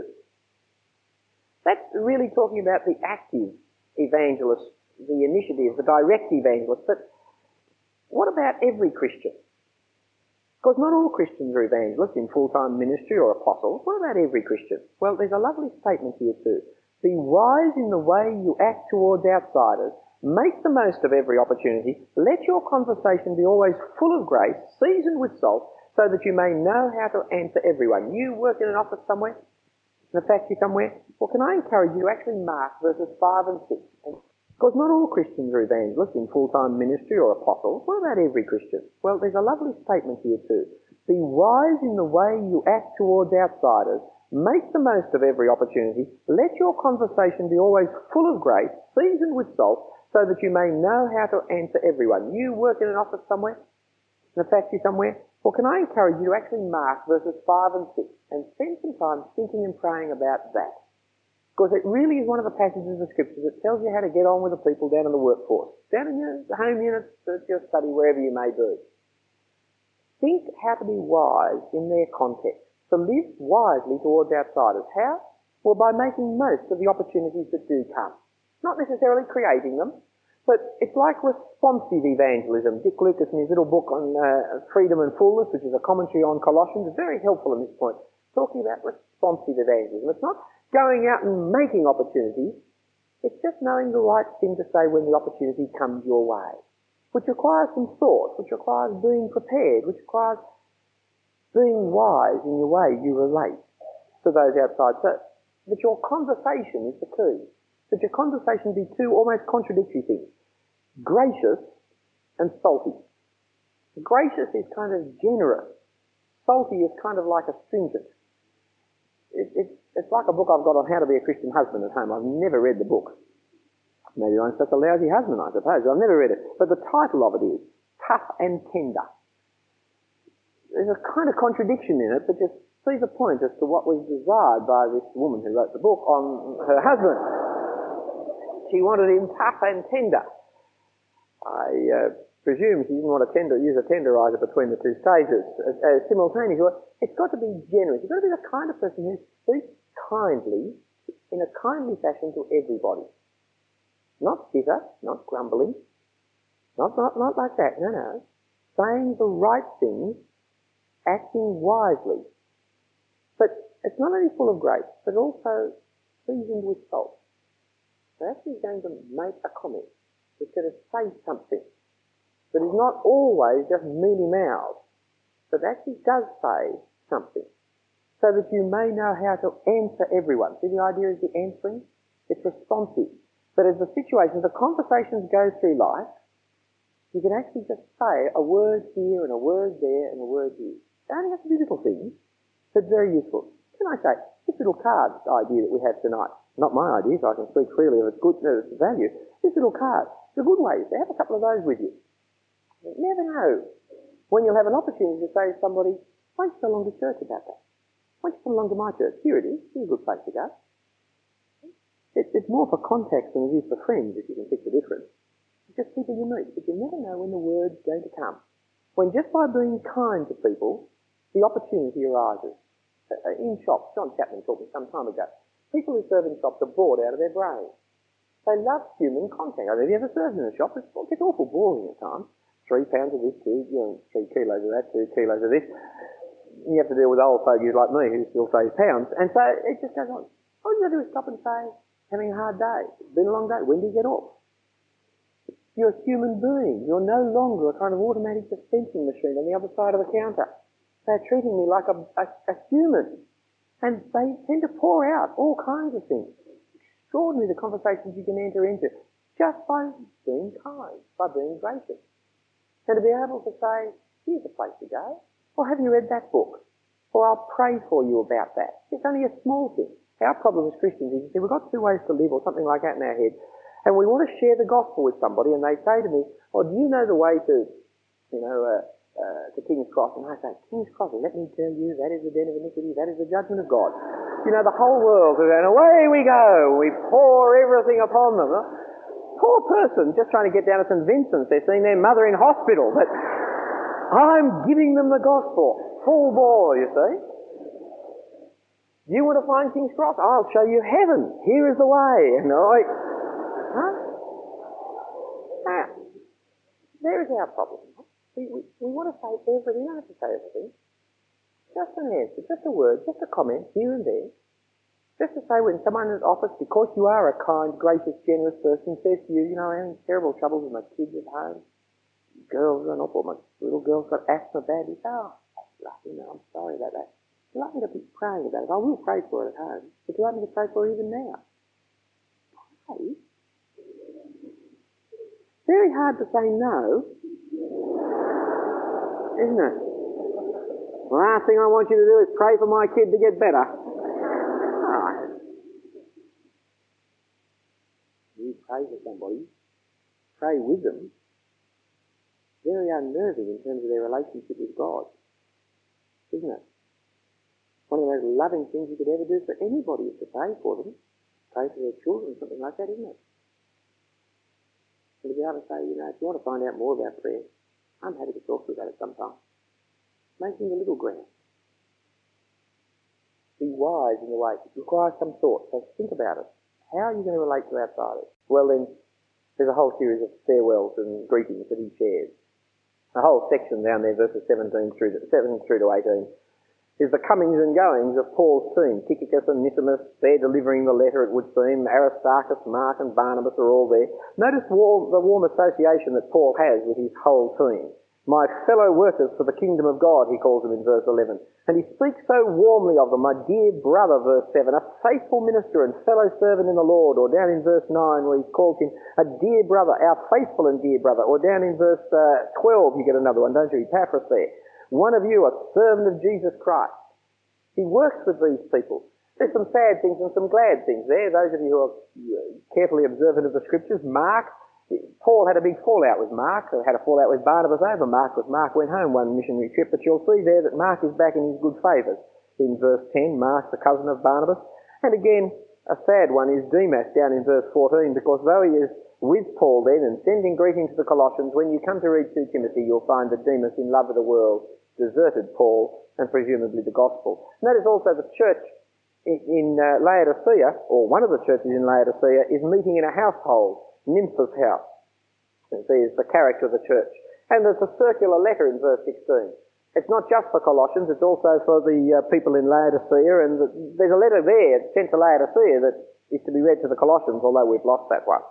That's really talking about the active evangelist, the initiative, the direct evangelist. But what about every Christian? Because not all Christians are evangelists in full-time ministry or apostles. What about every Christian? Well, there's a lovely statement here too. Be wise in the way you act towards outsiders. Make the most of every opportunity. Let your conversation be always full of grace, seasoned with salt, so that you may know how to answer everyone. You work in an office somewhere, in a factory somewhere. Well, can I encourage you to actually mark verses 5 and 6? Because not all Christians are evangelists in full-time ministry or apostles. What about every Christian? Well, there's a lovely statement here too. Be wise in the way you act towards outsiders. Make the most of every opportunity. Let your conversation be always full of grace, seasoned with salt, so that you may know how to answer everyone. You work in an office somewhere, in a factory somewhere. Well, can I encourage you to actually mark verses 5 and 6 and spend some time thinking and praying about that? Because it really is one of the passages of Scripture that tells you how to get on with the people down in the workforce, down in your home units, at your study, wherever you may be. Think how to be wise in their context, to live wisely towards outsiders. How? Well, by making most of the opportunities that do come. Not necessarily creating them, but it's like responsive evangelism. Dick Lucas, in his little book on freedom and fullness, which is a commentary on Colossians, is very helpful in this point, talking about responsive evangelism. It's not going out and making opportunities, it's just knowing the right thing to say when the opportunity comes your way, which requires some thought, which requires being prepared, which requires being wise in the way you relate to those outside. So that your conversation is the key. That your conversation be two almost contradictory things. Gracious and salty. Gracious is kind of generous. Salty is kind of like astringent. It's like a book I've got on how to be a Christian husband at home. I've never read the book. Maybe I'm such a lousy husband, I suppose. I've never read it. But the title of it is Tough and Tender. There's a kind of contradiction in it, but just see the point as to what was desired by this woman who wrote the book on her husband. She wanted him tough and tender. I presume she didn't want to use a tenderizer between the two stages simultaneously. Well, it's got to be generous. You've got to be the kind of person who speaks kindly, in a kindly fashion to everybody. Not bitter, not grumbling, not like that. No. Saying the right things, acting wisely. But it's not only full of grace, but also seasoned with salt. So actually he's going to make a comment. He's going to say something that is not always just mealy-mouthed, but actually does say something, so that you may know how to answer everyone. See, the idea is the answering? It's responsive. But as the conversations go through life, you can actually just say a word here and a word there and a word here. They only have to be little things, but very useful. Can I say, this little card idea that we have tonight, not my idea, so I can speak freely of its good value. This little card, it's a good way to have a couple of those with you. You never know when you'll have an opportunity to say to somebody, why don't you go along to church about that? Why don't you come along to my church? Here it is. Here's a good place to go. It's more for context than it is for friends, if you can pick the difference. It's just people you meet, but you never know when the word's going to come. When just by being kind to people, the opportunity arises. In shops, John Chapman taught me some time ago, people who serve in shops are bored out of their brains. They love human contact. Have you ever served in a shop? It gets awful boring at times. 3 pounds of this, 3 kilos of that, 2 kilos of this. You have to deal with old fogies like me who still say pounds. And so it just goes on. All you got to do is stop and say, having a hard day. It's been a long day. When do you get off? You're a human being. You're no longer a kind of automatic dispensing machine on the other side of the counter. They're treating me like a human. And they tend to pour out all kinds of things. Extraordinary the conversations you can enter into just by being kind, by being gracious. And to be able to say, here's a place to go. Or have you read that book? Or I'll pray for you about that. It's only a small thing. Our problem as Christians is, we've got 2 ways to live or something like that in our head. And we want to share the gospel with somebody and they say to me, oh, do you know the way to King's Cross? And I say, King's Cross, let me tell you, that is the den of iniquity, that is the judgment of God. You know, the whole world, and away we go. We pour everything upon them. Poor person, just trying to get down to St. Vincent's. They're seeing their mother in hospital. But I'm giving them the gospel. Full bore, you see. You want to find King's Cross? I'll show you heaven. Here is the way. And Now, there is our problem. We want to say everything. You don't have to say everything. Just an answer, just a word, just a comment here and there. Just to say when someone in office, because you are a kind, gracious, generous person, says to you, I'm having terrible troubles with my kids at home. Girls run off, or my little girl's got asthma bad. You say, I'm sorry about that. Would you like me to be praying about it? I will pray for it at home. Would you like me to pray for it even now? Pray? Very hard to say no, isn't it? The last thing I want you to do is pray for my kid to get better. You pray for somebody, pray with them. Very unnerving in terms of their relationship with God, isn't it? One of the most loving things you could ever do for anybody is to pray for them, pray for their children, something like that, isn't it? And to be able to say, if you want to find out more about prayer, I'm happy to talk to you about it sometime. Making the little ground. Be wise in the way. It requires some thought. So think about it. How are you going to relate to outsiders? Well then, there's a whole series of farewells and greetings that he shares. A whole section down there, verses 7 through to 18, is the comings and goings of Paul's team. Tychicus and Onesimus, they're delivering the letter, it would seem. Aristarchus, Mark and Barnabas are all there. Notice the warm association that Paul has with his whole team. My fellow workers for the kingdom of God, he calls them in verse 11. And he speaks so warmly of them, my dear brother, verse 7, a faithful minister and fellow servant in the Lord. Or down in verse 9 where he calls him a dear brother, our faithful and dear brother. Or down in verse 12 you get another one, don't you? Epaphras there. One of you, a servant of Jesus Christ. He works with these people. There's some sad things and some glad things there. Those of you who are carefully observant of the scriptures, Paul had a big fallout with Mark, had a fallout with Barnabas over Mark, because Mark went home one missionary trip, but you'll see there that Mark is back in his good favours. In verse 10, Mark, the cousin of Barnabas. And again, a sad one is Demas down in verse 14, because though he is with Paul then and sending greetings to the Colossians, when you come to read 2 Timothy, you'll find that Demas, in love with the world, deserted Paul and presumably the gospel. Notice also the church in Laodicea, or one of the churches in Laodicea, is meeting in a household, Nympha's house. And see, it's the character of the church. And there's a circular letter in verse 16. It's not just for Colossians, it's also for the people in Laodicea, and there's a letter there sent to Laodicea that is to be read to the Colossians, although we've lost that one.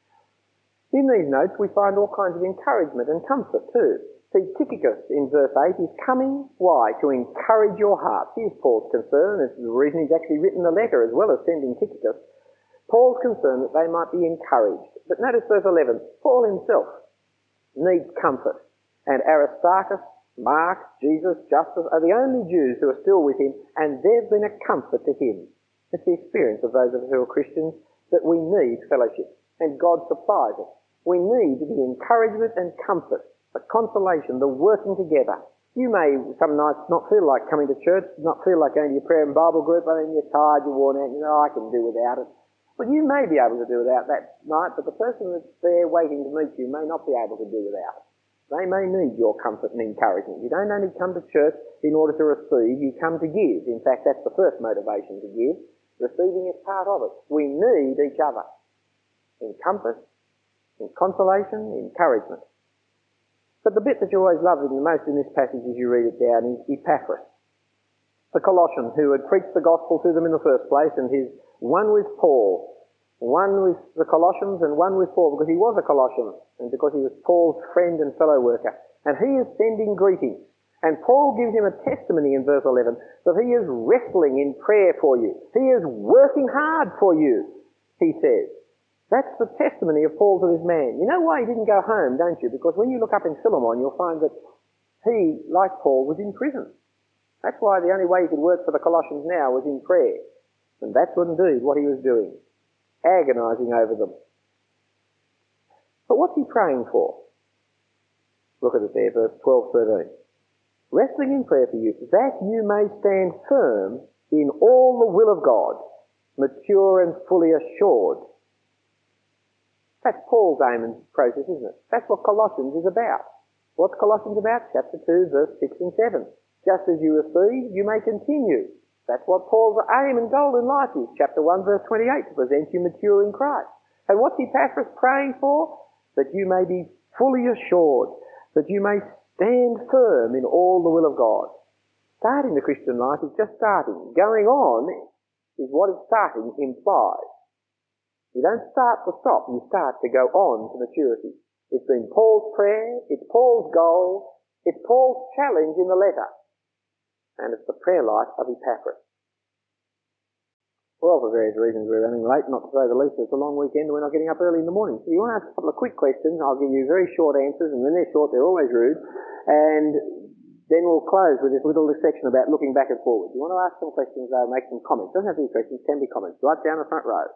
In these notes we find all kinds of encouragement and comfort too. See, Tychicus in verse 8 is coming, why? To encourage your hearts. Here's Paul's concern. This is the reason he's actually written the letter as well as sending Tychicus. Paul's concerned that they might be encouraged. But notice verse 11. Paul himself needs comfort. And Aristarchus, Mark, Jesus, Justus are the only Jews who are still with him, and they've been a comfort to him. It's the experience of those of us who are Christians that we need fellowship, and God supplies it. We need the encouragement and comfort, the consolation, the working together. You may some nights not feel like coming to church, not feel like going to your prayer and Bible group. I mean, you're tired, you're worn out, I can do without it. Well, you may be able to do without that night, but the person that's there waiting to meet you may not be able to do without it. They may need your comfort and encouragement. You don't only come to church in order to receive, you come to give. In fact, that's the first motivation, to give. Receiving is part of it. We need each other in comfort, in consolation, encouragement. But the bit that you always love the most in this passage as you read it down is Epaphras, the Colossian who had preached the gospel to them in the first place, and his one with Paul, one with the Colossians and one with Paul, because he was a Colossian and because he was Paul's friend and fellow worker. And he is sending greetings. And Paul gives him a testimony in verse 11 that he is wrestling in prayer for you. He is working hard for you, he says. That's the testimony of Paul to this man. You know why he didn't go home, don't you? Because when you look up in Philemon, you'll find that he, like Paul, was in prison. That's why the only way he could work for the Colossians now was in prayer. And that's indeed what he was doing, agonising over them. But what's he praying for? Look at it there, verse 12, 13. Wrestling in prayer for you, that you may stand firm in all the will of God, mature and fully assured. That's Paul's aim and process, isn't it? That's what Colossians is about. What's Colossians about? Chapter 2, verse 6 and 7. Just as you received, you may continue. That's what Paul's aim and goal in life is. Chapter 1, verse 28, to present you mature in Christ. And what's Epaphras praying for? That you may be fully assured, that you may stand firm in all the will of God. Starting the Christian life is just starting. Going on is what starting implies. You don't start to stop, you start to go on to maturity. It's been Paul's prayer, it's Paul's goal, it's Paul's challenge in the letter. And it's the prayer life of Epaphras. Well, for various reasons we're running late, not to say the least. It's a long weekend and we're not getting up early in the morning. So you want to ask a couple of quick questions, I'll give you very short answers, and when they're short they're always rude. And then we'll close with this little section about looking back and forward. You want to ask some questions though, make some comments. Doesn't have to be questions, can be comments. Right down the front row.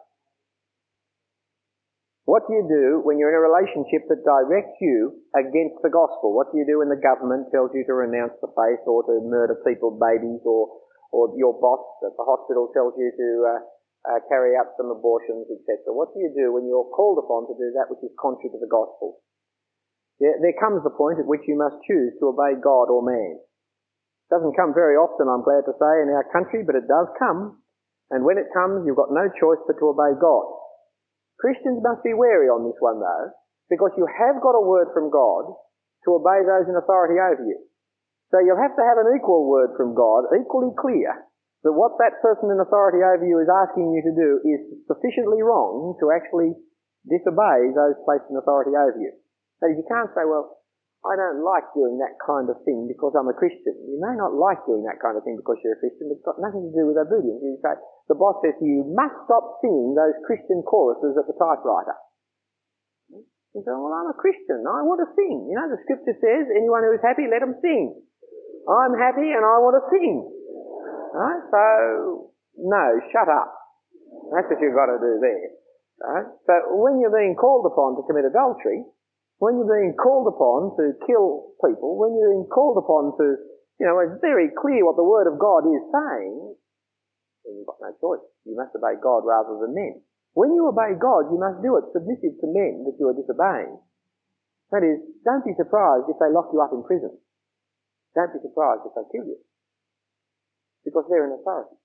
What do you do when you're in a relationship that directs you against the gospel? What do you do when the government tells you to renounce the faith or to murder people, babies, or your boss at the hospital tells you to carry out some abortions, etc.? What do you do when you're called upon to do that which is contrary to the gospel? There comes the point at which you must choose to obey God or man. It doesn't come very often, I'm glad to say, in our country, but it does come. And when it comes, you've got no choice but to obey God. Christians must be wary on this one though, because you have got a word from God to obey those in authority over you. So you'll have to have an equal word from God, equally clear, that what that person in authority over you is asking you to do is sufficiently wrong to actually disobey those placed in authority over you. That is, you can't say, well, I don't like doing that kind of thing because I'm a Christian. You may not like doing that kind of thing because you're a Christian, but it's got nothing to do with obedience. You say, the boss says to you, you must stop singing those Christian choruses at the typewriter. You say, well, I'm a Christian. I want to sing. You know, the scripture says, anyone who is happy, let them sing. I'm happy and I want to sing. Right? So, no, shut up. That's what you've got to do there. Right? So when you're being called upon to commit adultery, when you're being called upon to kill people, when you're being called upon to, it's very clear what the Word of God is saying, then you've got no choice. You must obey God rather than men. When you obey God, you must do it submissive to men that you are disobeying. That is, don't be surprised if they lock you up in prison. Don't be surprised if they kill you. Because they're in authority.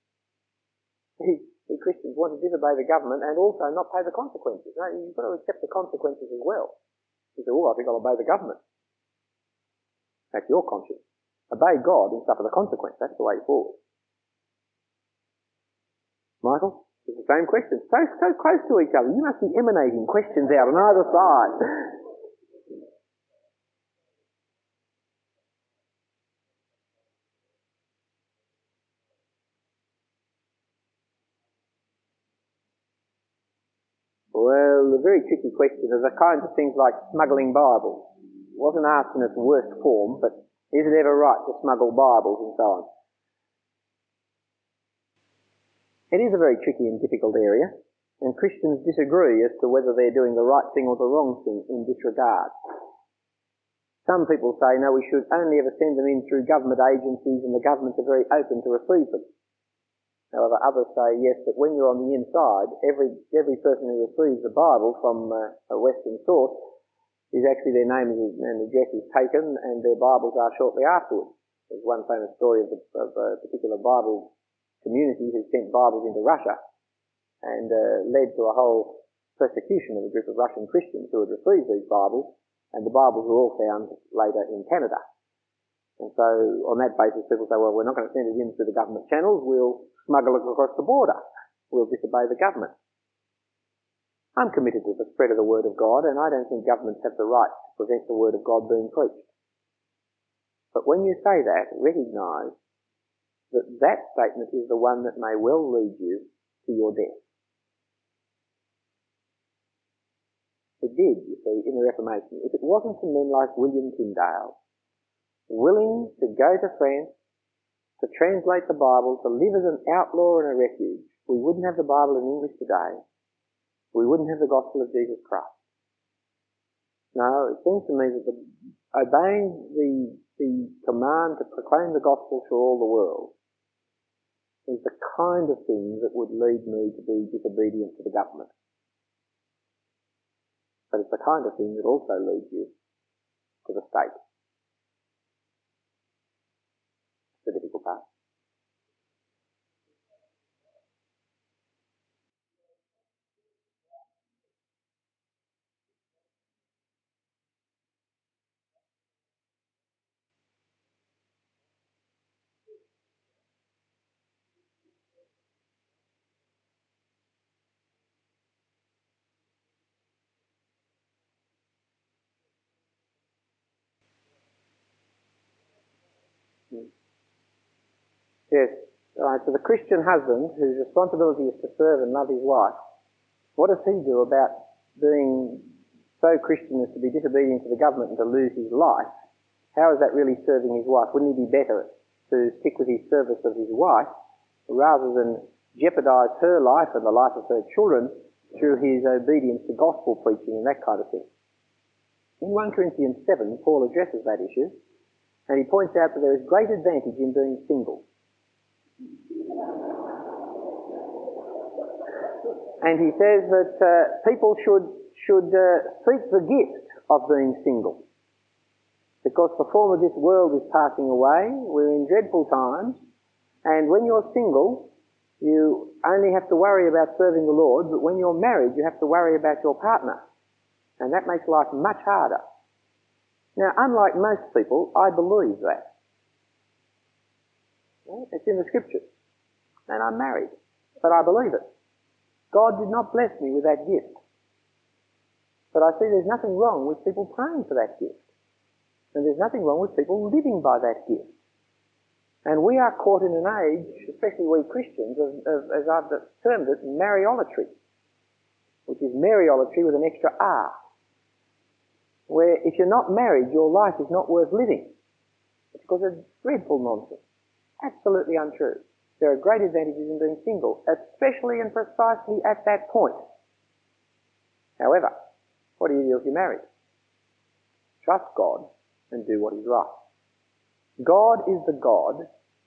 We Christians want to disobey the government and also not pay the consequences. No, you've got to accept the consequences as well. You say, I think I'll obey the government. That's your conscience. Obey God and suffer the consequence. That's the way forward. Michael, it's the same question. So close to each other. You must be emanating questions out on either side. Well, a very tricky question are the kinds of things like smuggling Bibles. It wasn't asked in its worst form, but is it ever right to smuggle Bibles and so on? It is a very tricky and difficult area, and Christians disagree as to whether they're doing the right thing or the wrong thing in this regard. Some people say, no, we should only ever send them in through government agencies and the governments are very open to receive them. However, others say, yes, but when you're on the inside, every person who receives the Bible from a Western source is actually their name and address is taken and their Bibles are shortly afterwards. There's one famous story of a particular Bible community who sent Bibles into Russia and led to a whole persecution of a group of Russian Christians who had received these Bibles, and the Bibles were all found later in Canada. And so on that basis, people say, well, we're not going to send it in through the government channels, we'll smuggle it across the border. We'll disobey the government. I'm committed to the spread of the Word of God, and I don't think governments have the right to prevent the Word of God being preached. But when you say that, recognise that that statement is the one that may well lead you to your death. It did, you see, in the Reformation. If it wasn't for men like William Tyndale, willing to go to France, to translate the Bible, to live as an outlaw and a refuge, we wouldn't have the Bible in English today. We wouldn't have the gospel of Jesus Christ. No, it seems to me that obeying the command to proclaim the gospel to all the world is the kind of thing that would lead me to be disobedient to the government. But it's the kind of thing that also leads you to the state. It's the difficult part. Yes. Right. So the Christian husband, whose responsibility is to serve and love his wife, what does he do about being so Christian as to be disobedient to the government and to lose his life? How is that really serving his wife? Wouldn't he be better to stick with his service of his wife rather than jeopardise her life and the life of her children through his obedience to gospel preaching and that kind of thing? In 1 Corinthians 7, Paul addresses that issue, and he points out that there is great advantage in being single. And he says that people should seek the gift of being single, because the form of this world is passing away. We're in dreadful times, and when you're single, you only have to worry about serving the Lord, but when you're married, you have to worry about your partner, and that makes life much harder. Now, unlike most people, I believe that. It's in the Scriptures, and I'm married, but I believe it. God did not bless me with that gift. But I see there's nothing wrong with people praying for that gift. And there's nothing wrong with people living by that gift. And we are caught in an age, especially we Christians, of as I've termed it, Mariolatry, which is Mariolatry with an extra R, where if you're not married, your life is not worth living. It's because of dreadful nonsense. Absolutely untrue. There are great advantages in being single, especially and precisely at that point. However, what do you do if you're married? Trust God and do what is right. God is the God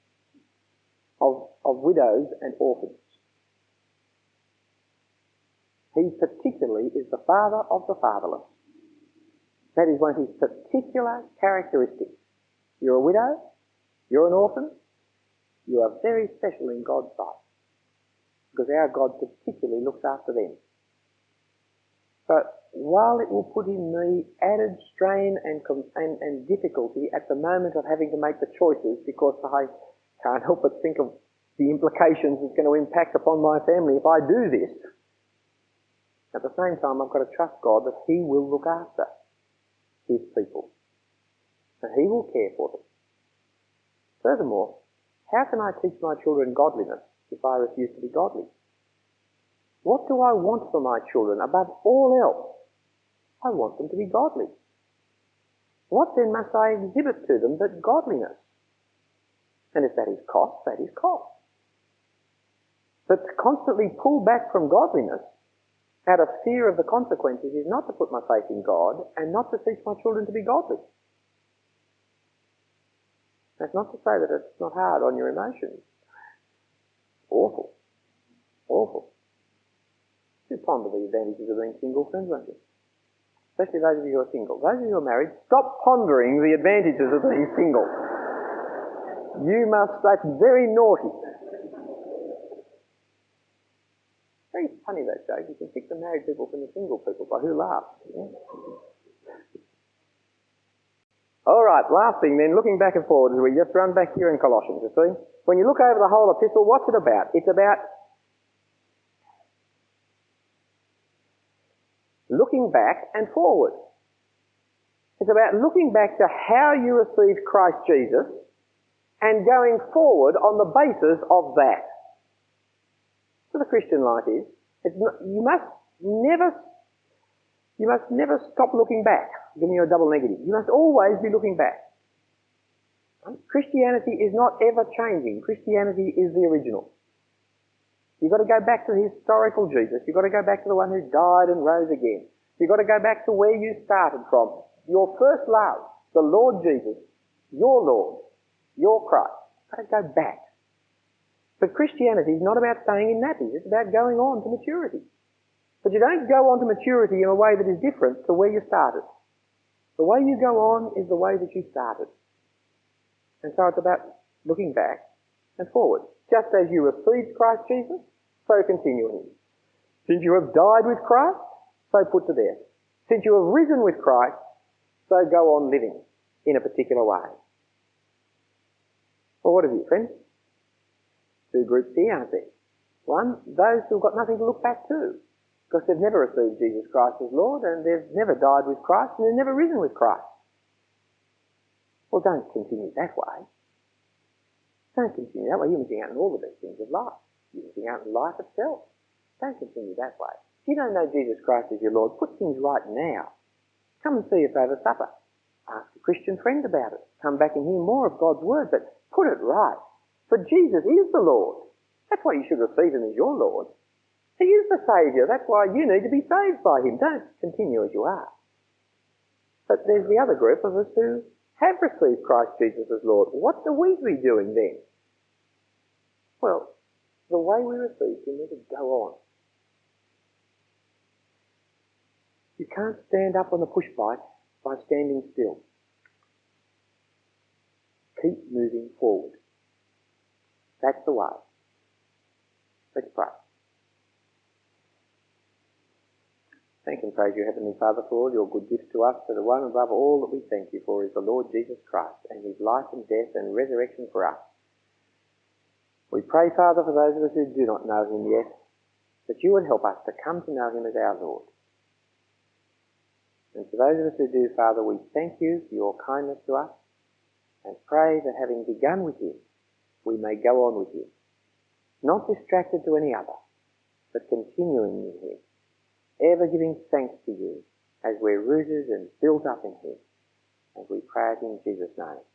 of widows and orphans. He particularly is the Father of the fatherless. That is one of his particular characteristics. You're a widow, you're an orphan, you are very special in God's sight, because our God particularly looks after them. But while it will put in me added strain and difficulty at the moment of having to make the choices, because I can't help but think of the implications it's going to impact upon my family if I do this, at the same time I've got to trust God that he will look after his people, and he will care for them. Furthermore, how can I teach my children godliness if I refuse to be godly? What do I want for my children above all else? I want them to be godly. What then must I exhibit to them but godliness? And if that is cost, that is cost. But to constantly pull back from godliness out of fear of the consequences is not to put my faith in God and not to teach my children to be godly. That's not to say that it's not hard on your emotions. Awful. Awful. You ponder the advantages of being single, friends, won't you? Especially those of you who are single. Those of you who are married, stop pondering the advantages of being single. That's very naughty. Very funny, that joke. You can pick the married people from the single people by who laughs. Yeah? All right, last thing then, looking back and forward, as we just run back here in Colossians, you see. When you look over the whole epistle, what's it about? It's about looking back and forward. It's about looking back to how you received Christ Jesus and going forward on the basis of that. So the Christian life is, you must never stop looking back. I'm giving you a double negative. You must always be looking back. Christianity is not ever changing. Christianity is the original. You've got to go back to the historical Jesus. You've got to go back to the one who died and rose again. You've got to go back to where you started from. Your first love, the Lord Jesus, your Lord, your Christ. You've got to go back. But Christianity is not about staying in nappies. It's about going on to maturity. But you don't go on to maturity in a way that is different to where you started. The way you go on is the way that you started. And so it's about looking back and forward. Just as you received Christ Jesus, so continue in him. Since you have died with Christ, so put to death. Since you have risen with Christ, so go on living in a particular way. Well, what have you, friends? Two groups here, aren't there? One, those who've got nothing to look back to, because they've never received Jesus Christ as Lord, and they've never died with Christ, and they've never risen with Christ. Well, don't continue that way. Don't continue that way. You're missing out on all the best things of life. You're missing out on life itself. Don't continue that way. If you don't know Jesus Christ as your Lord, put things right now. Come and see us over supper. Ask a Christian friend about it. Come back and hear more of God's Word, but put it right. For Jesus is the Lord. That's why you should receive him as your Lord. He is the Saviour. That's why you need to be saved by him. Don't continue as you are. But there's the other group of us who have received Christ Jesus as Lord. What are we to be doing then? Well, the way we received him is to go on. You can't stand up on the push bike by standing still. Keep moving forward. That's the way. Let's pray. Thank and praise you, Heavenly Father, for all your good gifts to us. For the one above all that we thank you for is the Lord Jesus Christ and his life and death and resurrection for us. We pray, Father, for those of us who do not know him yet, that you would help us to come to know him as our Lord. And for those of us who do, Father, we thank you for your kindness to us and pray that having begun with him, we may go on with him, not distracted to any other, but continuing in him, ever giving thanks to you as we're rooted and built up in him. And we pray it in Jesus' name.